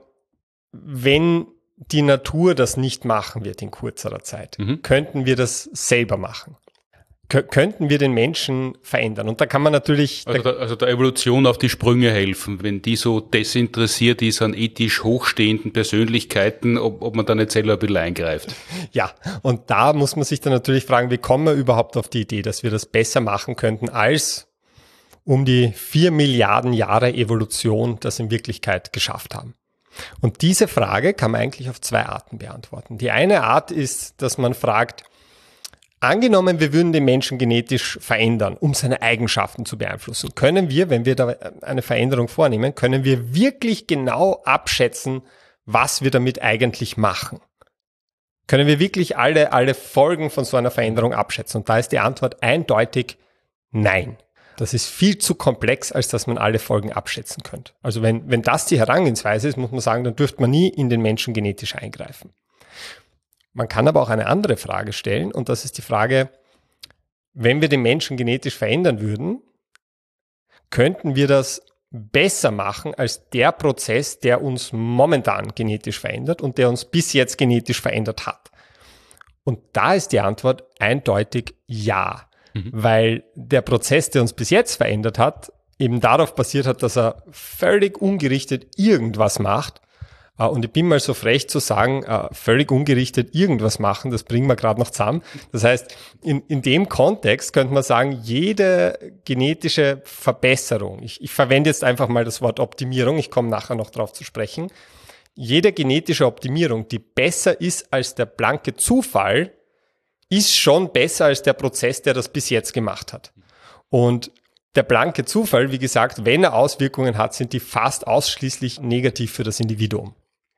wenn die Natur das nicht machen wird in kurzer Zeit, mhm. könnten wir das selber machen? K- könnten wir den Menschen verändern? Und da kann man natürlich... Also, da, also der Evolution auf die Sprünge helfen, wenn die so desinteressiert ist an ethisch hochstehenden Persönlichkeiten, ob, ob man da nicht selber ein bisschen eingreift. Ja, und da muss man sich dann natürlich fragen, wie kommen wir überhaupt auf die Idee, dass wir das besser machen könnten als um die vier Milliarden Jahre Evolution das in Wirklichkeit geschafft haben. Und diese Frage kann man eigentlich auf zwei Arten beantworten. Die eine Art ist, dass man fragt, angenommen, wir würden den Menschen genetisch verändern, um seine Eigenschaften zu beeinflussen, können wir, wenn wir da eine Veränderung vornehmen, können wir wirklich genau abschätzen, was wir damit eigentlich machen? Können wir wirklich alle, alle Folgen von so einer Veränderung abschätzen? Und da ist die Antwort eindeutig nein. Das ist viel zu komplex, als dass man alle Folgen abschätzen könnte. Also wenn, wenn das die Herangehensweise ist, muss man sagen, dann dürfte man nie in den Menschen genetisch eingreifen. Man kann aber auch eine andere Frage stellen, und das ist die Frage, wenn wir den Menschen genetisch verändern würden, könnten wir das besser machen als der Prozess, der uns momentan genetisch verändert und der uns bis jetzt genetisch verändert hat? Und da ist die Antwort eindeutig ja. Mhm. Weil der Prozess, der uns bis jetzt verändert hat, eben darauf basiert hat, dass er völlig ungerichtet irgendwas macht. Und ich bin mal so frech zu sagen, völlig ungerichtet irgendwas machen, das bringen wir gerade noch zusammen. Das heißt, in, in dem Kontext könnte man sagen, jede genetische Verbesserung, ich, ich verwende jetzt einfach mal das Wort Optimierung, ich komme nachher noch drauf zu sprechen, jede genetische Optimierung, die besser ist als der blanke Zufall, ist schon besser als der Prozess, der das bis jetzt gemacht hat. Und der blanke Zufall, wie gesagt, wenn er Auswirkungen hat, sind die fast ausschließlich negativ für das Individuum.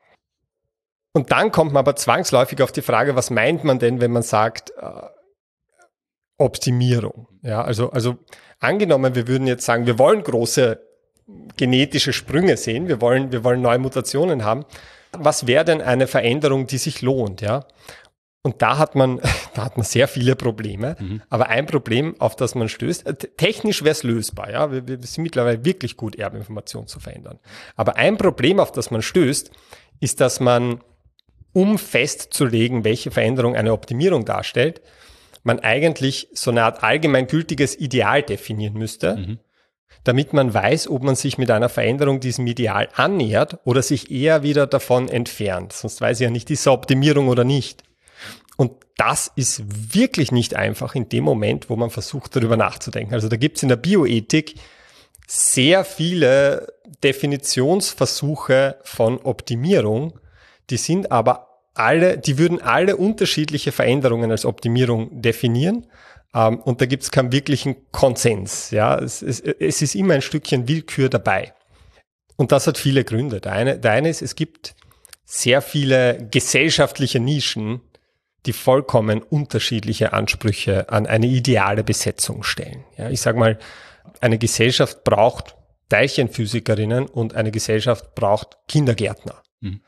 Und dann kommt man aber zwangsläufig auf die Frage, was meint man denn, wenn man sagt äh, Optimierung? Ja, also, also angenommen, wir würden jetzt sagen, wir wollen große genetische Sprünge sehen, wir wollen, wir wollen neue Mutationen haben. Was wäre denn eine Veränderung, die sich lohnt? Ja? Und da hat man, da hat man sehr viele Probleme. Mhm. Aber ein Problem, auf das man stößt, technisch wäre es lösbar. Ja, wir, wir sind mittlerweile wirklich gut, Erbinformation zu verändern. Aber ein Problem, auf das man stößt, ist, dass man, um festzulegen, welche Veränderung eine Optimierung darstellt, man eigentlich so eine Art allgemeingültiges Ideal definieren müsste, mhm. damit man weiß, ob man sich mit einer Veränderung diesem Ideal annähert oder sich eher wieder davon entfernt. Sonst weiß ich ja nicht, ist es Optimierung oder nicht. Und das ist wirklich nicht einfach in dem Moment, wo man versucht, darüber nachzudenken. Also da gibt es in der Bioethik sehr viele Definitionsversuche von Optimierung, die sind aber alle, die würden alle unterschiedliche Veränderungen als Optimierung definieren. Ähm, und da gibt es keinen wirklichen Konsens. Ja, es, es, es ist immer ein Stückchen Willkür dabei. Und das hat viele Gründe. Der eine, der eine ist, es gibt sehr viele gesellschaftliche Nischen, die vollkommen unterschiedliche Ansprüche an eine ideale Besetzung stellen. Ja, ich sage mal, eine Gesellschaft braucht Teilchenphysikerinnen und eine Gesellschaft braucht Kindergärtner. Mhm.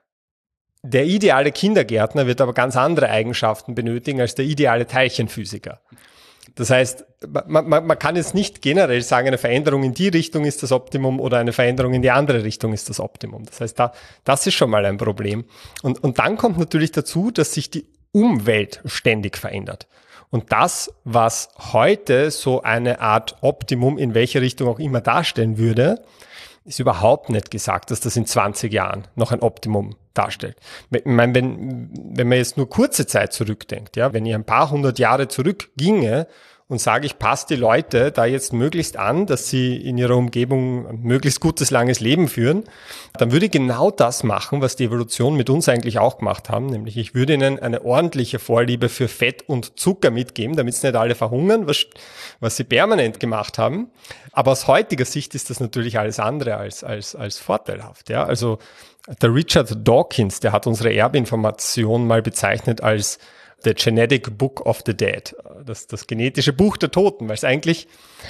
Der ideale Kindergärtner wird aber ganz andere Eigenschaften benötigen als der ideale Teilchenphysiker. Das heißt, man, man, man kann jetzt nicht generell sagen, eine Veränderung in die Richtung ist das Optimum oder eine Veränderung in die andere Richtung ist das Optimum. Das heißt, da, das ist schon mal ein Problem. Und, und dann kommt natürlich dazu, dass sich die Umwelt ständig verändert. Und das, was heute so eine Art Optimum in welche Richtung auch immer darstellen würde, ist überhaupt nicht gesagt, dass das in zwanzig Jahren noch ein Optimum darstellt. Ich meine, wenn, wenn man jetzt nur kurze Zeit zurückdenkt, ja, wenn ich ein paar hundert Jahre zurückginge und sage, ich passe die Leute da jetzt möglichst an, dass sie in ihrer Umgebung ein möglichst gutes, langes Leben führen, dann würde ich genau das machen, was die Evolution mit uns eigentlich auch gemacht haben, nämlich ich würde ihnen eine ordentliche Vorliebe für Fett und Zucker mitgeben, damit sie nicht alle verhungern, was, was sie permanent gemacht haben. Aber aus heutiger Sicht ist das natürlich alles andere als, als, als vorteilhaft. Ja? Also der Richard Dawkins, der hat unsere Erbinformation mal bezeichnet als The Genetic Book of the Dead, das, das genetische Buch der Toten, weil es eigentlich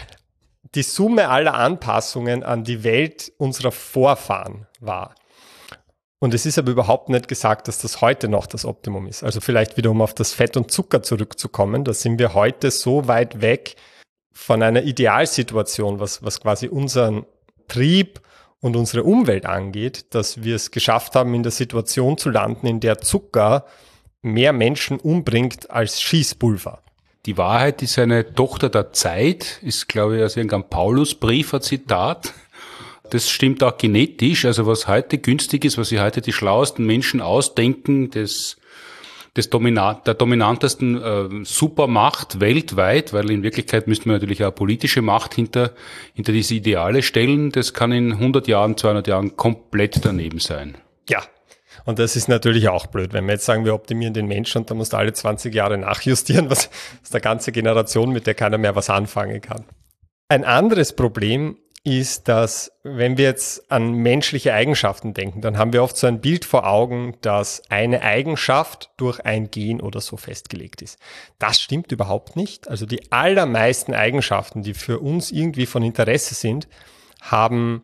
die Summe aller Anpassungen an die Welt unserer Vorfahren war. Und es ist aber überhaupt nicht gesagt, dass das heute noch das Optimum ist. Also vielleicht wieder, um auf das Fett und Zucker zurückzukommen, da sind wir heute so weit weg von einer Idealsituation, was, was quasi unseren Trieb und unsere Umwelt angeht, dass wir es geschafft haben, in der Situation zu landen, in der Zucker mehr Menschen umbringt als Schießpulver. Die Wahrheit ist eine Tochter der Zeit, ist, glaube ich, aus irgendeinem Paulusbrief ein Zitat. Das stimmt auch genetisch. Also was heute günstig ist, was sich heute die schlauesten Menschen ausdenken, das, das Dominant, der dominantesten äh, Supermacht weltweit, weil in Wirklichkeit müsste man natürlich auch politische Macht hinter, hinter diese Ideale stellen. Das kann in hundert Jahren, zweihundert Jahren komplett daneben sein. Ja. Und das ist natürlich auch blöd, wenn wir jetzt sagen, wir optimieren den Menschen und dann musst du alle zwanzig Jahre nachjustieren, was, was der ganze Generation, mit der keiner mehr was anfangen kann. Ein anderes Problem ist, dass wenn wir jetzt an menschliche Eigenschaften denken, dann haben wir oft so ein Bild vor Augen, dass eine Eigenschaft durch ein Gen oder so festgelegt ist. Das stimmt überhaupt nicht. Also die allermeisten Eigenschaften, die für uns irgendwie von Interesse sind, haben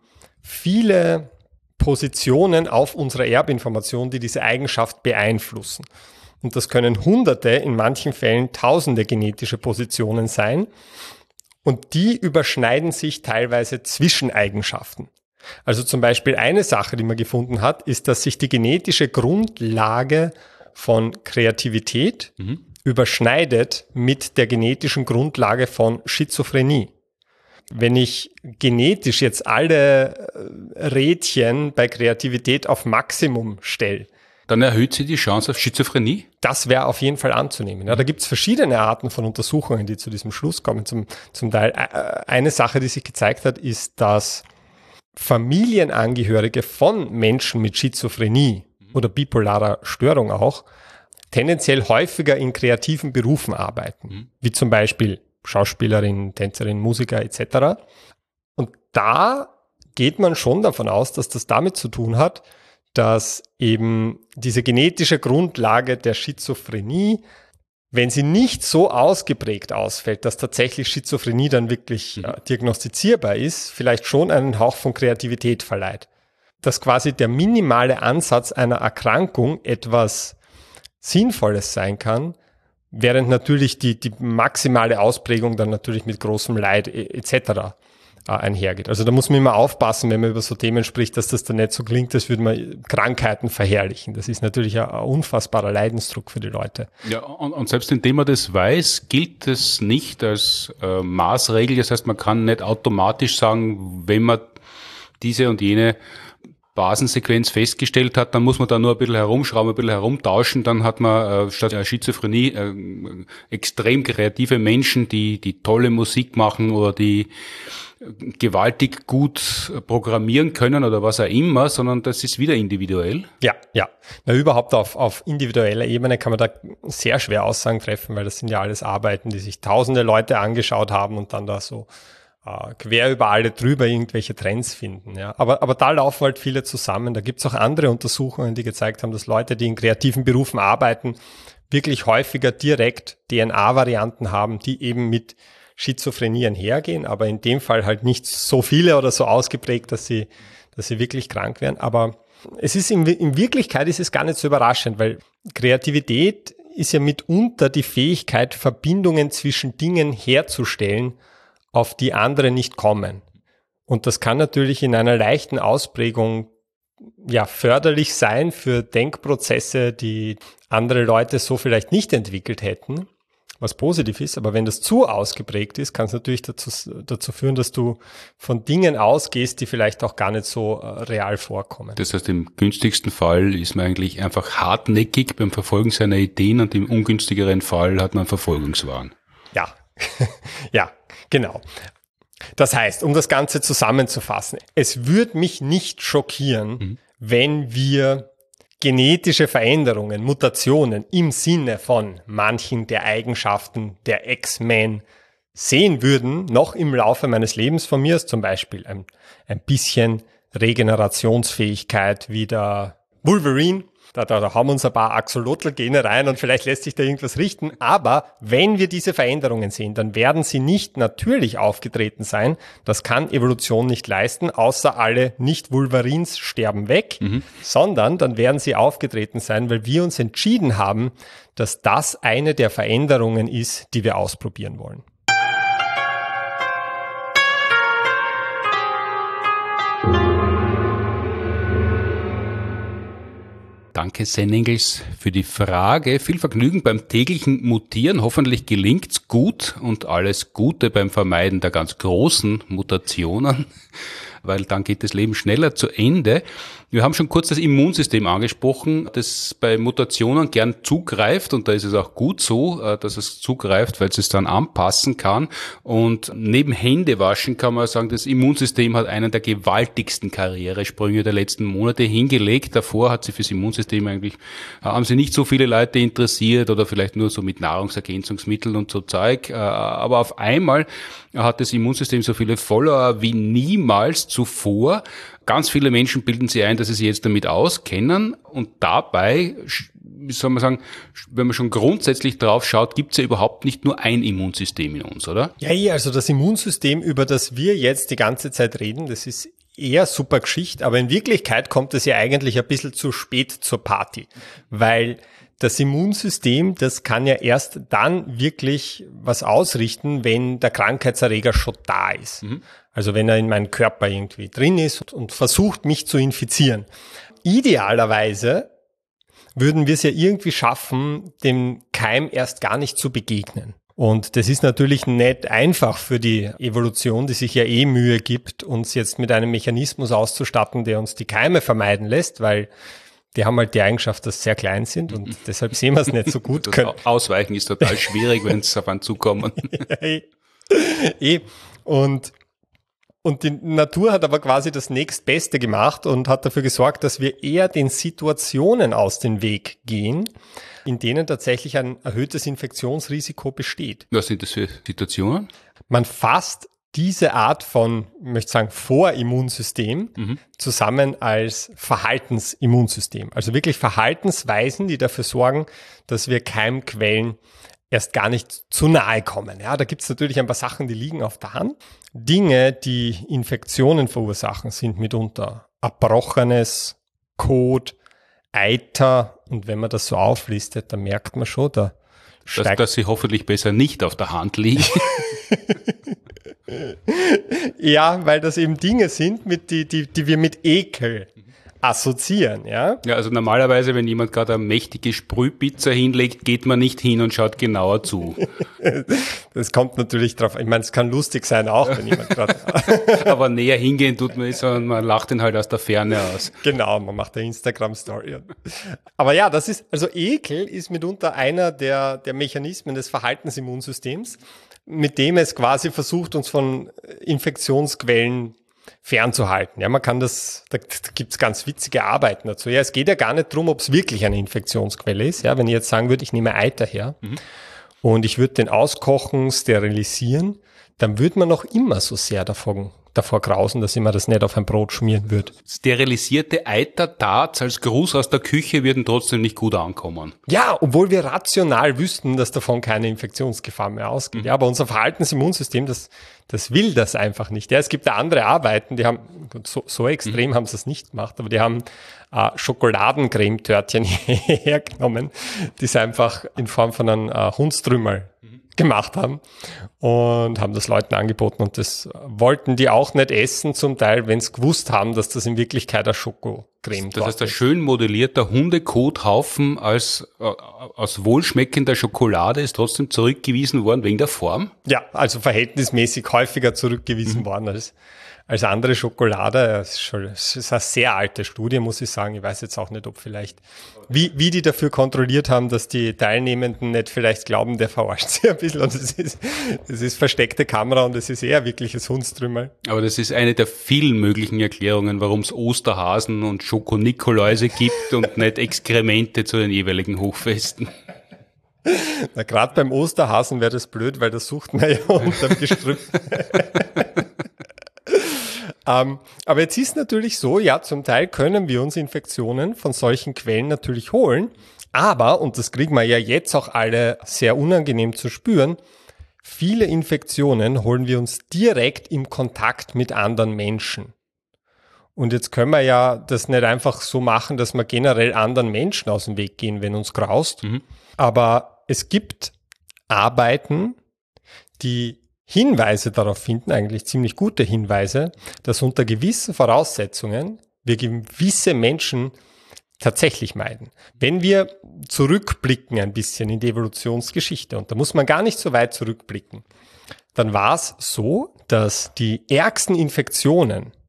viele Positionen auf unserer Erbinformation, die diese Eigenschaft beeinflussen. Und das können Hunderte, in manchen Fällen Tausende genetische Positionen sein. Und die überschneiden sich teilweise zwischen Eigenschaften. Also zum Beispiel eine Sache, die man gefunden hat, ist, dass sich die genetische Grundlage von Kreativität mhm. überschneidet mit der genetischen Grundlage von Schizophrenie. Wenn ich genetisch jetzt alle Rädchen bei Kreativität auf Maximum stelle, dann erhöht sie die Chance auf Schizophrenie? Das wäre auf jeden Fall anzunehmen. Ja, da gibt es verschiedene Arten von Untersuchungen, die zu diesem Schluss kommen. Zum, zum Teil eine Sache, die sich gezeigt hat, ist, dass Familienangehörige von Menschen mit Schizophrenie oder bipolarer Störung auch tendenziell häufiger in kreativen Berufen arbeiten, mhm. wie zum Beispiel Schauspielerin, Tänzerin, Musiker et cetera. Und da geht man schon davon aus, dass das damit zu tun hat, dass eben diese genetische Grundlage der Schizophrenie, wenn sie nicht so ausgeprägt ausfällt, dass tatsächlich Schizophrenie dann wirklich äh, diagnostizierbar ist, vielleicht schon einen Hauch von Kreativität verleiht. Dass quasi der minimale Ansatz einer Erkrankung etwas Sinnvolles sein kann, während natürlich die, die maximale Ausprägung dann natürlich mit großem Leid et cetera einhergeht. Also da muss man immer aufpassen, wenn man über so Themen spricht, dass das dann nicht so klingt, als würde man Krankheiten verherrlichen. Das ist natürlich ein, ein unfassbarer Leidensdruck für die Leute. Ja, und, und selbst indem man das weiß, gilt es nicht als äh, Maßregel. Das heißt, man kann nicht automatisch sagen, wenn man diese und jene Basensequenz festgestellt hat, dann muss man da nur ein bisschen herumschrauben, ein bisschen herumtauschen, dann hat man äh, statt äh, Schizophrenie äh, extrem kreative Menschen, die die tolle Musik machen oder die gewaltig gut programmieren können oder was auch immer, sondern das ist wieder individuell. Ja, ja. Na, überhaupt auf, auf individueller Ebene kann man da sehr schwer Aussagen treffen, weil das sind ja alles Arbeiten, die sich tausende Leute angeschaut haben und dann da so äh, quer über alle drüber irgendwelche Trends finden. Ja. Aber, aber da laufen halt viele zusammen. Da gibt's auch andere Untersuchungen, die gezeigt haben, dass Leute, die in kreativen Berufen arbeiten, wirklich häufiger direkt D N A-Varianten haben, die eben mit Schizophrenie einhergehen, aber in dem Fall halt nicht so viele oder so ausgeprägt, dass sie, dass sie wirklich krank werden. Aber es ist in, in Wirklichkeit ist es gar nicht so überraschend, weil Kreativität ist ja mitunter die Fähigkeit, Verbindungen zwischen Dingen herzustellen, auf die andere nicht kommen. Und das kann natürlich in einer leichten Ausprägung ja förderlich sein für Denkprozesse, die andere Leute so vielleicht nicht entwickelt hätten, was positiv ist, aber wenn das zu ausgeprägt ist, kann es natürlich dazu, dazu führen, dass du von Dingen ausgehst, die vielleicht auch gar nicht so äh, real vorkommen. Das heißt, im günstigsten Fall ist man eigentlich einfach hartnäckig beim Verfolgen seiner Ideen und im ungünstigeren Fall hat man Verfolgungswahn. Ja, ja, genau. Das heißt, um das Ganze zusammenzufassen, es würde mich nicht schockieren, mhm. wenn wir genetische Veränderungen, Mutationen im Sinne von manchen der Eigenschaften der X-Men sehen würden, noch im Laufe meines Lebens von mir, ist zum Beispiel ein, ein bisschen Regenerationsfähigkeit wie der Wolverine. Da, da, da haben uns ein paar Axolotl-Gene rein und vielleicht lässt sich da irgendwas richten. Aber wenn wir diese Veränderungen sehen, dann werden sie nicht natürlich aufgetreten sein. Das kann Evolution nicht leisten, außer alle Nicht-Wolverines sterben weg, mhm. sondern dann werden sie aufgetreten sein, weil wir uns entschieden haben, dass das eine der Veränderungen ist, die wir ausprobieren wollen. Danke, Sennengels, für die Frage. Viel Vergnügen beim täglichen Mutieren. Hoffentlich gelingt's gut und alles Gute beim Vermeiden der ganz großen Mutationen. weil dann geht das Leben schneller zu Ende. Wir haben schon kurz das Immunsystem angesprochen, das bei Mutationen gern zugreift und da ist es auch gut so, dass es zugreift, weil es es dann anpassen kann. Und neben Händewaschen kann man sagen, das Immunsystem hat einen der gewaltigsten Karrieresprünge der letzten Monate hingelegt. Davor hat sich fürs Immunsystem eigentlich, haben sich nicht so viele Leute interessiert oder vielleicht nur so mit Nahrungsergänzungsmitteln und so Zeug. Aber auf einmal hat das Immunsystem so viele Follower wie niemals zuvor. Ganz viele Menschen bilden sich ein, dass sie sich jetzt damit auskennen und dabei, wie soll man sagen, wenn man schon grundsätzlich drauf schaut, gibt es ja überhaupt nicht nur ein Immunsystem in uns, oder? Ja, ja, also das Immunsystem, über das wir jetzt die ganze Zeit reden, das ist eher super Geschichte, aber in Wirklichkeit kommt es ja eigentlich ein bisschen zu spät zur Party, weil das Immunsystem, das kann ja erst dann wirklich was ausrichten, wenn der Krankheitserreger schon da ist. Mhm. Also wenn er in meinem Körper irgendwie drin ist und versucht, mich zu infizieren. Idealerweise würden wir es ja irgendwie schaffen, dem Keim erst gar nicht zu begegnen. Und das ist natürlich nicht einfach für die Evolution, die sich ja eh Mühe gibt, uns jetzt mit einem Mechanismus auszustatten, der uns die Keime vermeiden lässt, weil die haben halt die Eigenschaft, dass sie sehr klein sind und deshalb sehen wir es nicht so gut. Das Ausweichen ist total schwierig, wenn es auf einen zukommen. Ja, eh. eh. Und, und die Natur hat aber quasi das nächstbeste gemacht und hat dafür gesorgt, dass wir eher den Situationen aus dem Weg gehen, in denen tatsächlich ein erhöhtes Infektionsrisiko besteht. Was sind das für Situationen? Man fasst diese Art von, ich möchte sagen, Vorimmunsystem mhm. zusammen als Verhaltensimmunsystem. Also wirklich Verhaltensweisen, die dafür sorgen, dass wir Keimquellen erst gar nicht zu nahe kommen. Ja, da gibt es natürlich ein paar Sachen, die liegen auf der Hand. Dinge, die Infektionen verursachen, sind mitunter Erbrochenes, Kot, Eiter. Und wenn man das so auflistet, dann merkt man schon, da steigt... Dass, dass sie hoffentlich besser nicht auf der Hand liegen. Ja, weil das eben Dinge sind, mit die, die, die wir mit Ekel assoziieren, ja. Ja, also normalerweise, wenn jemand gerade eine mächtige Sprühpizza hinlegt, geht man nicht hin und schaut genauer zu. Das kommt natürlich drauf. Ich meine, es kann lustig sein auch, wenn jemand gerade... Aber näher hingehen tut man nicht, sondern man lacht ihn halt aus der Ferne aus. Genau, man macht eine Instagram-Story. Aber ja, das ist, also Ekel ist mitunter einer der, der Mechanismen des Verhaltensimmunsystems, mit dem es quasi versucht, uns von Infektionsquellen fernzuhalten. Ja, man kann das, da, da gibt's ganz witzige Arbeiten dazu. Ja, es geht ja gar nicht drum, ob es wirklich eine Infektionsquelle ist. Ja, wenn ich jetzt sagen würde, ich nehme Eiter her mhm. und ich würde den auskochen, sterilisieren, dann würde man noch immer so sehr davon davor grausen, dass ich mir das nicht auf ein Brot schmieren würde. Sterilisierte Eitertarts als Gruß aus der Küche würden trotzdem nicht gut ankommen. Ja, obwohl wir rational wüssten, dass davon keine Infektionsgefahr mehr ausgeht. Mhm. Ja, aber unser Verhaltensimmunsystem, das, das will das einfach nicht. Ja, es gibt da andere Arbeiten, die haben, so, so extrem mhm. haben sie es nicht gemacht, aber die haben äh, Schokoladencremetörtchen hergenommen, die sie einfach in Form von einem äh, Hundstrümmerl mhm. gemacht haben und haben das Leuten angeboten und das wollten die auch nicht essen, zum Teil, wenn sie gewusst haben, dass das in Wirklichkeit eine Schokocreme ist. Das heißt, ein schön modellierter Hundekothaufen als äh, aus wohlschmeckender Schokolade ist trotzdem zurückgewiesen worden wegen der Form? Ja, also verhältnismäßig häufiger zurückgewiesen mhm. worden als als andere Schokolade. Das ist, schon, das ist eine sehr alte Studie, muss ich sagen. Ich weiß jetzt auch nicht, ob vielleicht, wie, wie die dafür kontrolliert haben, dass die Teilnehmenden nicht vielleicht glauben, der verarscht sie ein bisschen. Und es ist, es ist versteckte Kamera und es ist eher wirkliches Hundstrümmerl. Aber das ist eine der vielen möglichen Erklärungen, warum es Osterhasen und Schokonikoläuse gibt und nicht Exkremente zu den jeweiligen Hochfesten. Na, gerade beim Osterhasen wäre das blöd, weil das sucht man ja unterm Gestrüpp. Um, aber jetzt ist natürlich so, ja, zum Teil können wir uns Infektionen von solchen Quellen natürlich holen, aber, und das kriegen wir ja jetzt auch alle sehr unangenehm zu spüren, viele Infektionen holen wir uns direkt im Kontakt mit anderen Menschen. Und jetzt können wir ja das nicht einfach so machen, dass wir generell anderen Menschen aus dem Weg gehen, wenn uns graust, mhm. aber es gibt Arbeiten, die Hinweise darauf finden, eigentlich ziemlich gute Hinweise, dass unter gewissen Voraussetzungen wir gewisse Menschen tatsächlich meiden. Wenn wir zurückblicken ein bisschen in die Evolutionsgeschichte, und da muss man gar nicht so weit zurückblicken, dann war es so, dass die ärgsten Infektionen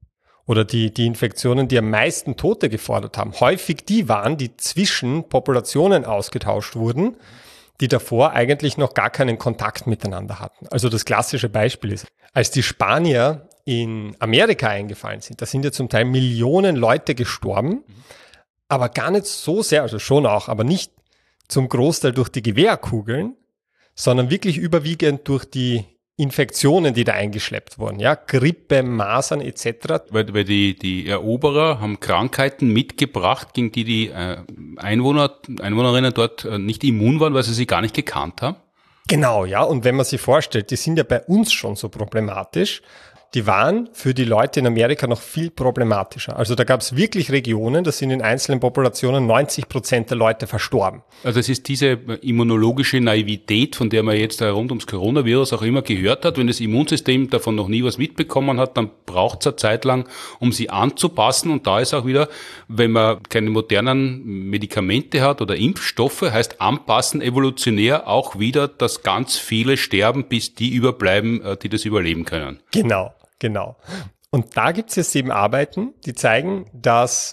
oder die, die Infektionen, die am meisten Tote gefordert haben, häufig die waren, die zwischen Populationen ausgetauscht wurden, die davor eigentlich noch gar keinen Kontakt miteinander hatten. Also das klassische Beispiel ist, als die Spanier in Amerika eingefallen sind, da sind ja zum Teil Millionen Leute gestorben, aber gar nicht so sehr, also schon auch, aber nicht zum Großteil durch die Gewehrkugeln, sondern wirklich überwiegend durch die Infektionen, die da eingeschleppt wurden, ja, Grippe, Masern et cetera. Weil, weil die, die Eroberer haben Krankheiten mitgebracht, gegen die die äh, Einwohner, Einwohnerinnen dort äh, nicht immun waren, weil sie sie gar nicht gekannt haben. Genau, ja, und wenn man sich vorstellt, die sind ja bei uns schon so problematisch, die waren für die Leute in Amerika noch viel problematischer. Also da gab es wirklich Regionen, da sind in einzelnen Populationen neunzig Prozent der Leute verstorben. Also es ist diese immunologische Naivität, von der man jetzt rund ums Coronavirus auch immer gehört hat. Wenn das Immunsystem davon noch nie was mitbekommen hat, dann braucht es eine Zeit lang, um sie anzupassen. Und da ist auch wieder, wenn man keine modernen Medikamente hat oder Impfstoffe, heißt anpassen evolutionär auch wieder, dass ganz viele sterben, bis die überbleiben, die das überleben können. Genau. Genau. Und da gibt es jetzt eben Arbeiten, die zeigen, dass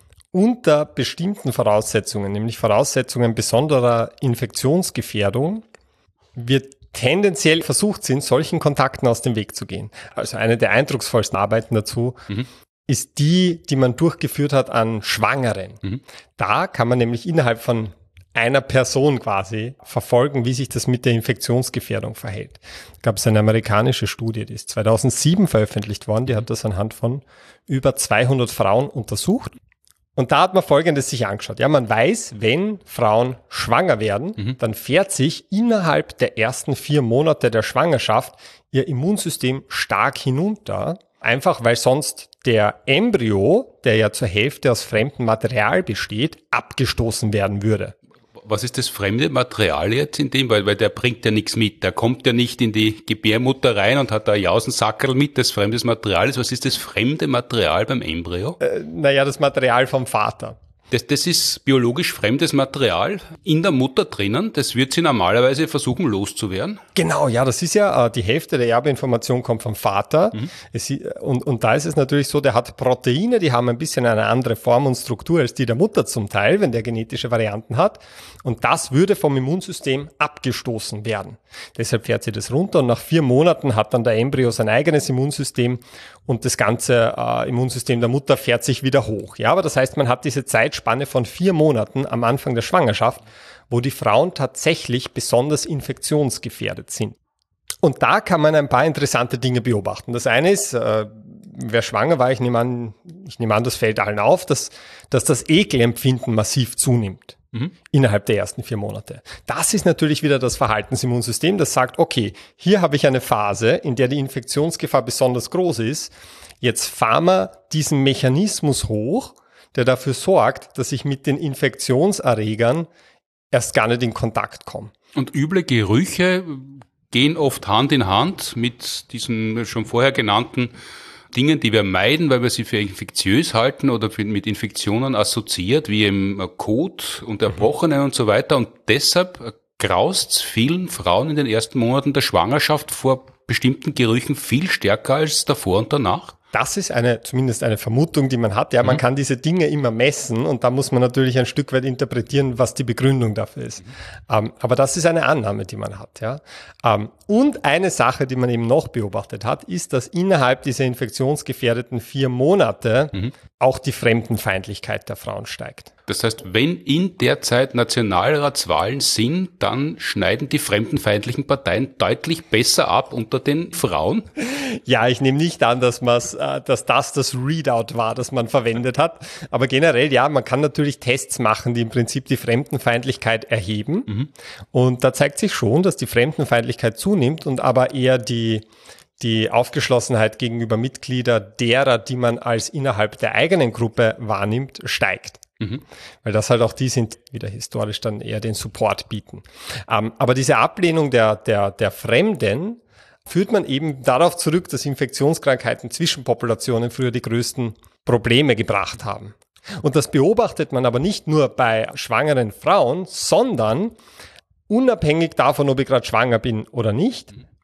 unter bestimmten Voraussetzungen, nämlich Voraussetzungen besonderer Infektionsgefährdung, wir tendenziell versucht sind, solchen Kontakten aus dem Weg zu gehen. Also eine der eindrucksvollsten Arbeiten dazu mhm. ist die, die man durchgeführt hat an Schwangeren. Mhm. Da kann man nämlich innerhalb von einer Person quasi verfolgen, wie sich das mit der Infektionsgefährdung verhält. Da gab es eine amerikanische Studie, die ist zweitausendsieben veröffentlicht worden, die hat das anhand von über zweihundert Frauen untersucht. Und da hat man Folgendes sich angeschaut. Ja, man weiß, wenn Frauen schwanger werden, mhm. dann fährt sich innerhalb der ersten vier Monate der Schwangerschaft ihr Immunsystem stark hinunter. Einfach weil sonst der Embryo, der ja zur Hälfte aus fremdem Material besteht, abgestoßen werden würde. Was ist das fremde Material jetzt in dem? Weil, weil der bringt ja nichts mit. Der kommt ja nicht in die Gebärmutter rein und hat da Jausensackerl mit, das fremdes Material ist. Was ist das fremde Material beim Embryo? Äh, naja, das Material vom Vater. Das, das ist biologisch fremdes Material in der Mutter drinnen. Das wird sie normalerweise versuchen loszuwerden. Genau, ja, das ist ja, äh, die Hälfte der Erbinformation kommt vom Vater. Mhm. Es, und, und da ist es natürlich so, der hat Proteine, die haben ein bisschen eine andere Form und Struktur als die der Mutter zum Teil, wenn der genetische Varianten hat. Und das würde vom Immunsystem abgestoßen werden. Deshalb fährt sie das runter und nach vier Monaten hat dann der Embryo sein eigenes Immunsystem und das ganze äh, Immunsystem der Mutter fährt sich wieder hoch. Ja, aber das heißt, man hat diese Zeitspanne von vier Monaten am Anfang der Schwangerschaft, wo die Frauen tatsächlich besonders infektionsgefährdet sind. Und da kann man ein paar interessante Dinge beobachten. Das eine ist, äh, wer schwanger war, ich nehme an, ich nehme an, das fällt allen auf, dass, dass das Ekelempfinden massiv zunimmt. Mhm. Innerhalb der ersten vier Monate. Das ist natürlich wieder das Verhaltensimmunsystem, das sagt, okay, hier habe ich eine Phase, in der die Infektionsgefahr besonders groß ist. Jetzt fahren wir diesen Mechanismus hoch, der dafür sorgt, dass ich mit den Infektionserregern erst gar nicht in Kontakt komme. Und üble Gerüche gehen oft Hand in Hand mit diesen schon vorher genannten Dingen, die wir meiden, weil wir sie für infektiös halten oder mit Infektionen assoziiert, wie im Kot und Erbrochenen mhm. und so weiter. Und deshalb graust's vielen Frauen in den ersten Monaten der Schwangerschaft vor bestimmten Gerüchen viel stärker als davor und danach. Das ist eine, zumindest eine Vermutung, die man hat. Ja, man mhm. kann diese Dinge immer messen und da muss man natürlich ein Stück weit interpretieren, was die Begründung dafür ist. Mhm. Ähm, aber das ist eine Annahme, die man hat, ja. Ähm, und eine Sache, die man eben noch beobachtet hat, ist, dass innerhalb dieser infektionsgefährdeten vier Monate mhm. auch die Fremdenfeindlichkeit der Frauen steigt. Das heißt, wenn in der Zeit Nationalratswahlen sind, dann schneiden die fremdenfeindlichen Parteien deutlich besser ab unter den Frauen? Ja, ich nehme nicht an, dass, man's, äh, dass das das Readout war, das man verwendet hat. Aber generell, ja, man kann natürlich Tests machen, die im Prinzip die Fremdenfeindlichkeit erheben. Mhm. Und da zeigt sich schon, dass die Fremdenfeindlichkeit zunimmt und aber eher die die Aufgeschlossenheit gegenüber Mitglieder derer, die man als innerhalb der eigenen Gruppe wahrnimmt, steigt. Mhm. Weil das halt auch die sind, die wieder historisch dann eher den Support bieten. Ähm, aber diese Ablehnung der, der, der Fremden führt man eben darauf zurück, dass Infektionskrankheiten zwischen Populationen früher die größten Probleme gebracht haben. Und das beobachtet man aber nicht nur bei schwangeren Frauen, sondern unabhängig davon, ob ich gerade schwanger bin oder nicht,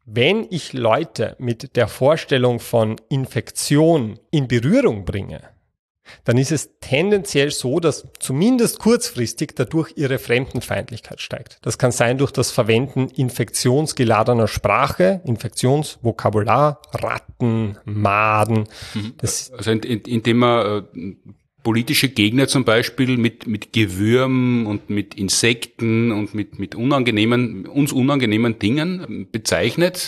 Wenn ich Leute mit der Vorstellung von Infektion in Berührung bringe, dann ist es tendenziell so, dass zumindest kurzfristig dadurch ihre Fremdenfeindlichkeit steigt. Das kann sein durch das Verwenden infektionsgeladener Sprache, Infektionsvokabular, Ratten, Maden. Das also in, in, indem man äh, politische Gegner zum Beispiel mit mit Gewürm und mit Insekten und mit mit unangenehmen, uns unangenehmen Dingen bezeichnet,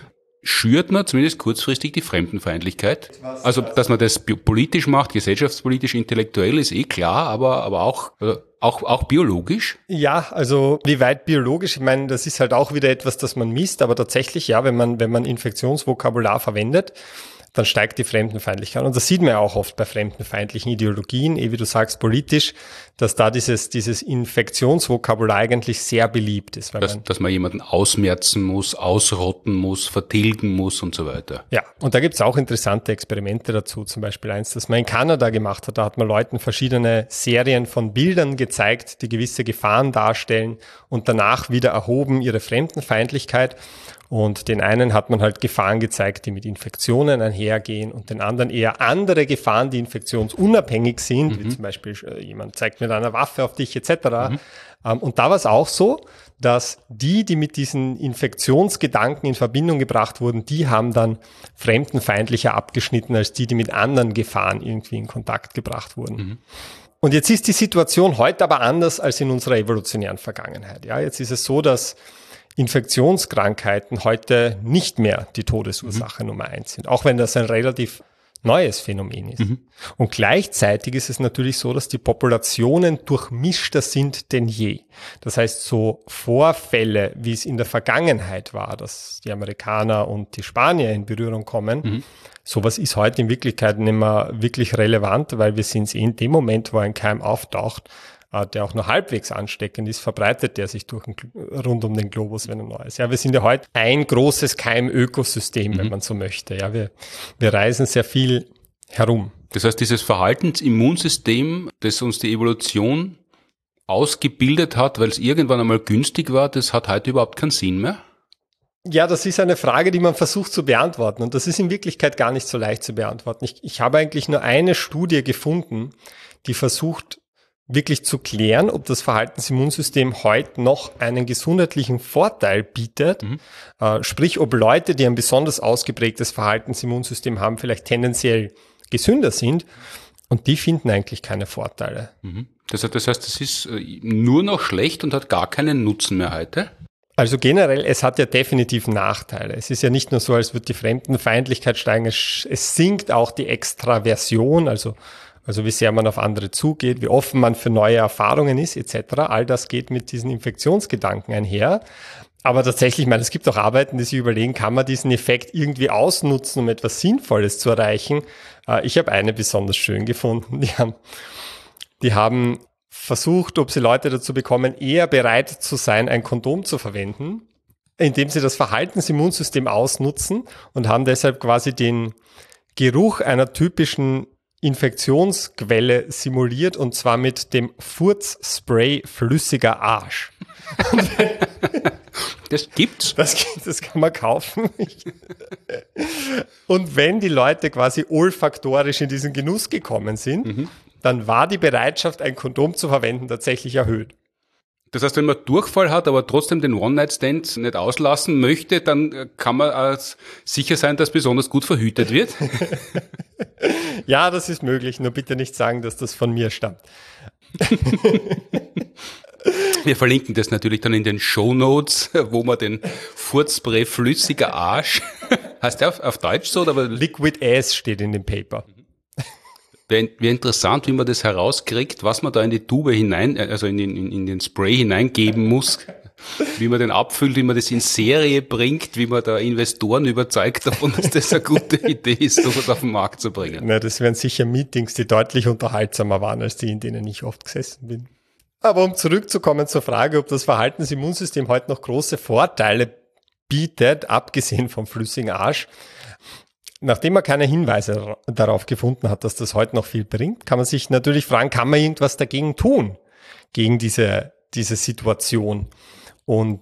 schürt man zumindest kurzfristig die Fremdenfeindlichkeit. Also, dass man das politisch macht, gesellschaftspolitisch, intellektuell, ist eh klar, aber aber auch also auch auch biologisch. Ja, also wie weit biologisch? Ich meine, das ist halt auch wieder etwas, das man misst, aber tatsächlich ja, wenn man wenn man Infektionsvokabular verwendet, dann steigt die Fremdenfeindlichkeit. Und das sieht man ja auch oft bei fremdenfeindlichen Ideologien, eh wie du sagst, politisch, dass da dieses dieses Infektionsvokabular eigentlich sehr beliebt ist. Weil dass, man, dass man jemanden ausmerzen muss, ausrotten muss, vertilgen muss und so weiter. Ja, und da gibt's auch interessante Experimente dazu. Zum Beispiel eins, das man in Kanada gemacht hat. Da hat man Leuten verschiedene Serien von Bildern gezeigt, die gewisse Gefahren darstellen und danach wieder erhoben ihre Fremdenfeindlichkeit. Und den einen hat man halt Gefahren gezeigt, die mit Infektionen einhergehen und den anderen eher andere Gefahren, die infektionsunabhängig sind, mhm. wie zum Beispiel äh, jemand zeigt mit einer Waffe auf dich et cetera. Mhm. Ähm, und da war es auch so, dass die, die mit diesen Infektionsgedanken in Verbindung gebracht wurden, die haben dann fremdenfeindlicher abgeschnitten als die, die mit anderen Gefahren irgendwie in Kontakt gebracht wurden. Mhm. Und jetzt ist die Situation heute aber anders als in unserer evolutionären Vergangenheit. Ja, jetzt ist es so, dass Infektionskrankheiten heute nicht mehr die Todesursache mhm. Nummer eins sind, auch wenn das ein relativ neues Phänomen ist. Mhm. Und gleichzeitig ist es natürlich so, dass die Populationen durchmischter sind denn je. Das heißt, so Vorfälle, wie es in der Vergangenheit war, dass die Amerikaner und die Spanier in Berührung kommen, mhm. sowas ist heute in Wirklichkeit nicht mehr wirklich relevant, weil wir sind in dem Moment, wo ein Keim auftaucht, der auch nur halbwegs ansteckend ist, verbreitet der sich durch rund um den Globus, wenn er neu ist. Ja, wir sind ja heute ein großes Keimökosystem, mhm. wenn man so möchte. Ja, wir, wir reisen sehr viel herum. Das heißt, dieses Verhaltensimmunsystem, das uns die Evolution ausgebildet hat, weil es irgendwann einmal günstig war, das hat heute überhaupt keinen Sinn mehr? Ja, das ist eine Frage, die man versucht zu beantworten. Und das ist in Wirklichkeit gar nicht so leicht zu beantworten. Ich, ich habe eigentlich nur eine Studie gefunden, die versucht, wirklich zu klären, ob das Verhaltensimmunsystem heute noch einen gesundheitlichen Vorteil bietet. Mhm. Äh, sprich, ob Leute, die ein besonders ausgeprägtes Verhaltensimmunsystem haben, vielleicht tendenziell gesünder sind. Und die finden eigentlich keine Vorteile. Mhm. Das heißt, das heißt, es ist nur noch schlecht und hat gar keinen Nutzen mehr heute? Also generell, es hat ja definitiv Nachteile. Es ist ja nicht nur so, als würde die Fremdenfeindlichkeit steigen, es, es sinkt auch die Extraversion, also Also wie sehr man auf andere zugeht, wie offen man für neue Erfahrungen ist, et cetera. All das geht mit diesen Infektionsgedanken einher. Aber tatsächlich, ich meine, es gibt auch Arbeiten, die sich überlegen, kann man diesen Effekt irgendwie ausnutzen, um etwas Sinnvolles zu erreichen. Ich habe eine besonders schön gefunden. Die haben, die haben versucht, ob sie Leute dazu bekommen, eher bereit zu sein, ein Kondom zu verwenden, indem sie das Verhaltensimmunsystem ausnutzen und haben deshalb quasi den Geruch einer typischen Infektionsquelle simuliert und zwar mit dem Furzspray flüssiger Arsch. Das gibt's? Das, das kann man kaufen. Und wenn die Leute quasi olfaktorisch in diesen Genuss gekommen sind, mhm. dann war die Bereitschaft, ein Kondom zu verwenden, tatsächlich erhöht. Das heißt, wenn man Durchfall hat, aber trotzdem den One-Night-Stand nicht auslassen möchte, dann kann man sicher sein, dass besonders gut verhütet wird. Ja, das ist möglich. Nur bitte nicht sagen, dass das von mir stammt. Wir verlinken das natürlich dann in den Shownotes, wo man den Furzspray flüssiger Arsch, heißt der auf, auf Deutsch so? Oder? Liquid Ass steht in dem Paper. Wäre wär interessant, wie man das herauskriegt, was man da in die Tube hinein, also in den, in, in den Spray hineingeben muss, wie man den abfüllt, wie man das in Serie bringt, wie man da Investoren überzeugt davon, dass das eine gute Idee ist, sowas auf den Markt zu bringen. Na, das wären sicher Meetings, die deutlich unterhaltsamer waren als die, in denen ich oft gesessen bin. Aber um zurückzukommen zur Frage, ob das Verhaltensimmunsystem heute noch große Vorteile bietet, abgesehen vom flüssigen Arsch. Nachdem man keine Hinweise darauf gefunden hat, dass das heute noch viel bringt, kann man sich natürlich fragen, kann man irgendwas dagegen tun, gegen diese, diese Situation? Und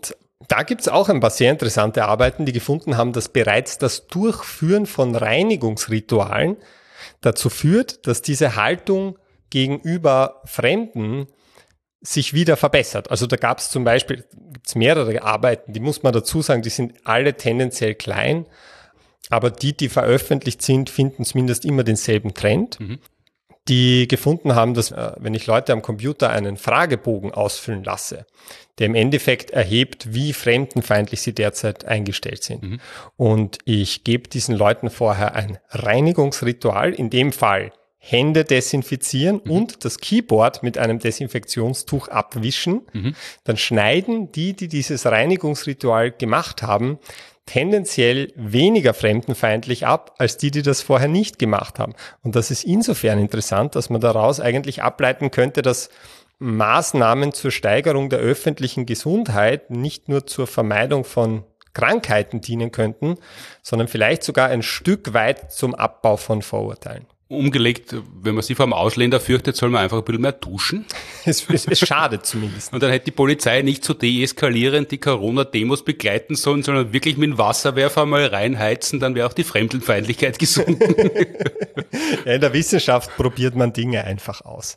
Da gibt's auch ein paar sehr interessante Arbeiten, die gefunden haben, dass bereits das Durchführen von Reinigungsritualen dazu führt, dass diese Haltung gegenüber Fremden sich wieder verbessert. Also da gab's zum Beispiel gibt's mehrere Arbeiten, die muss man dazu sagen, die sind alle tendenziell klein, aber die, die veröffentlicht sind, finden zumindest immer denselben Trend. Mhm. Die gefunden haben, dass wenn ich Leute am Computer einen Fragebogen ausfüllen lasse, der im Endeffekt erhebt, wie fremdenfeindlich sie derzeit eingestellt sind. Mhm. Und ich gebe diesen Leuten vorher ein Reinigungsritual, in dem Fall Hände desinfizieren mhm. und das Keyboard mit einem Desinfektionstuch abwischen, mhm. dann schneiden die, die dieses Reinigungsritual gemacht haben, tendenziell weniger fremdenfeindlich ab, als die, die das vorher nicht gemacht haben. Und das ist insofern interessant, dass man daraus eigentlich ableiten könnte, dass Maßnahmen zur Steigerung der öffentlichen Gesundheit nicht nur zur Vermeidung von Krankheiten dienen könnten, sondern vielleicht sogar ein Stück weit zum Abbau von Vorurteilen. Umgelegt, wenn man sich vor dem Ausländer fürchtet, soll man einfach ein bisschen mehr duschen. Es, es, es schadet zumindest. Und dann hätte die Polizei nicht so deeskalierend die Corona-Demos begleiten sollen, sondern wirklich mit dem Wasserwerfer mal reinheizen, dann wäre auch die Fremdenfeindlichkeit gesunken. Ja, in der Wissenschaft probiert man Dinge einfach aus.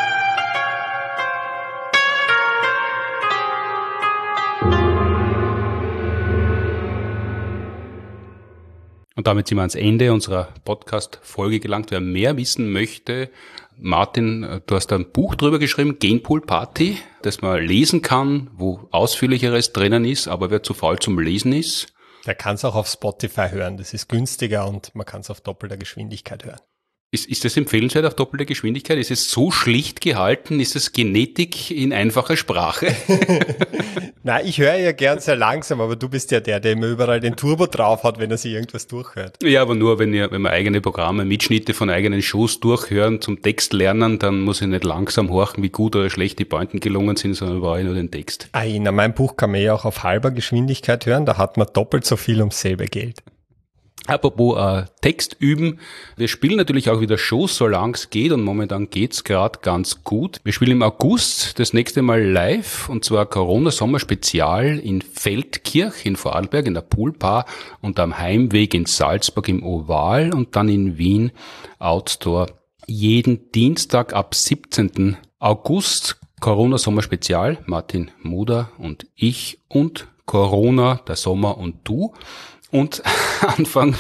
Und damit sind wir ans Ende unserer Podcast-Folge gelangt. Wer mehr wissen möchte, Martin, du hast ein Buch drüber geschrieben, Genpool Party, das man lesen kann, wo Ausführlicheres drinnen ist, aber wer zu faul zum Lesen ist, der kann es auch auf Spotify hören. Das ist günstiger und man kann es auf doppelter Geschwindigkeit hören. Ist, ist das empfehlenswert auf doppelte Geschwindigkeit? Ist es so schlicht gehalten? Ist es Genetik in einfacher Sprache? Nein, ich höre ja gern sehr langsam, aber du bist ja der, der immer überall den Turbo drauf hat, wenn er sich irgendwas durchhört. Ja, aber nur, wenn, ihr, wenn wir eigene Programme, Mitschnitte von eigenen Shows durchhören, zum Text lernen, dann muss ich nicht langsam horchen, wie gut oder schlecht die Pointen gelungen sind, sondern brauche ich nur den Text. Ah, in meinem Buch kann man ja auch auf halber Geschwindigkeit hören, da hat man doppelt so viel ums selbe Geld. Apropos äh, Text üben, wir spielen natürlich auch wieder Shows, solange es geht und momentan geht's gerade ganz gut. Wir spielen im August das nächste Mal live und zwar Corona-Sommer-Spezial in Feldkirch in Vorarlberg in der Poolbar und am Heimweg in Salzburg im Oval und dann in Wien Outdoor. Jeden Dienstag ab siebzehnten August Corona-Sommer-Spezial, Martin Moder und ich und Corona, der Sommer und du. Und Anfang,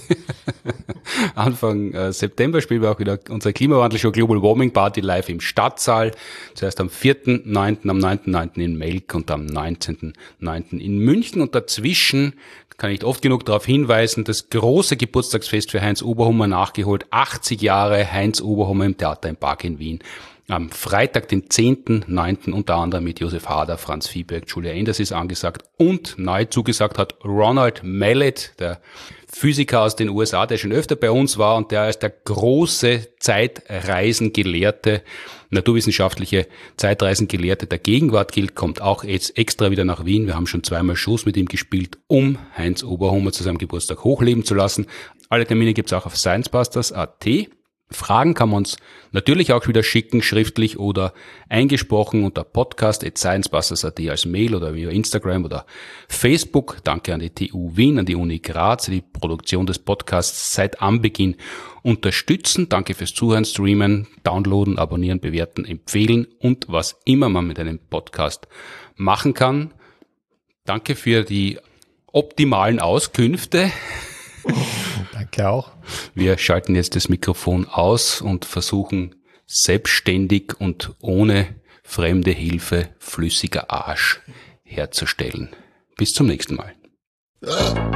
Anfang äh, September spielen wir auch wieder unsere Klimawandelshow Global Warming Party live im Stadtsaal. Zuerst am vierten neunten, am neunten neunten in Melk und am neunzehnten neunten in München. Und dazwischen kann ich oft genug darauf hinweisen, das große Geburtstagsfest für Heinz Oberhummer nachgeholt. achtzig Jahre Heinz Oberhummer im Theater im Park in Wien. Am Freitag, den zehnten neunten unter anderem mit Josef Hader, Franz Viehberg, Julia Enders ist angesagt und neu zugesagt hat Ronald Mallet, der Physiker aus den U S A, der schon öfter bei uns war und der als der große Zeitreisengelehrte, naturwissenschaftliche Zeitreisengelehrte der Gegenwart gilt, kommt auch jetzt extra wieder nach Wien. Wir haben schon zweimal Shows mit ihm gespielt, um Heinz Oberhummer zu seinem Geburtstag hochleben zu lassen. Alle Termine gibt's auch auf sciencebusters punkt a t. Fragen kann man uns natürlich auch wieder schicken, schriftlich oder eingesprochen unter podcast at sciencebusters punkt a t als Mail oder via Instagram oder Facebook. Danke an die T U Wien, an die Uni Graz, die Produktion des Podcasts seit Anbeginn unterstützen. Danke fürs Zuhören, Streamen, Downloaden, Abonnieren, Bewerten, Empfehlen und was immer man mit einem Podcast machen kann. Danke für die optimalen Auskünfte. Danke auch. Wir schalten jetzt das Mikrofon aus und versuchen selbstständig und ohne fremde Hilfe flüssiger Arsch herzustellen. Bis zum nächsten Mal.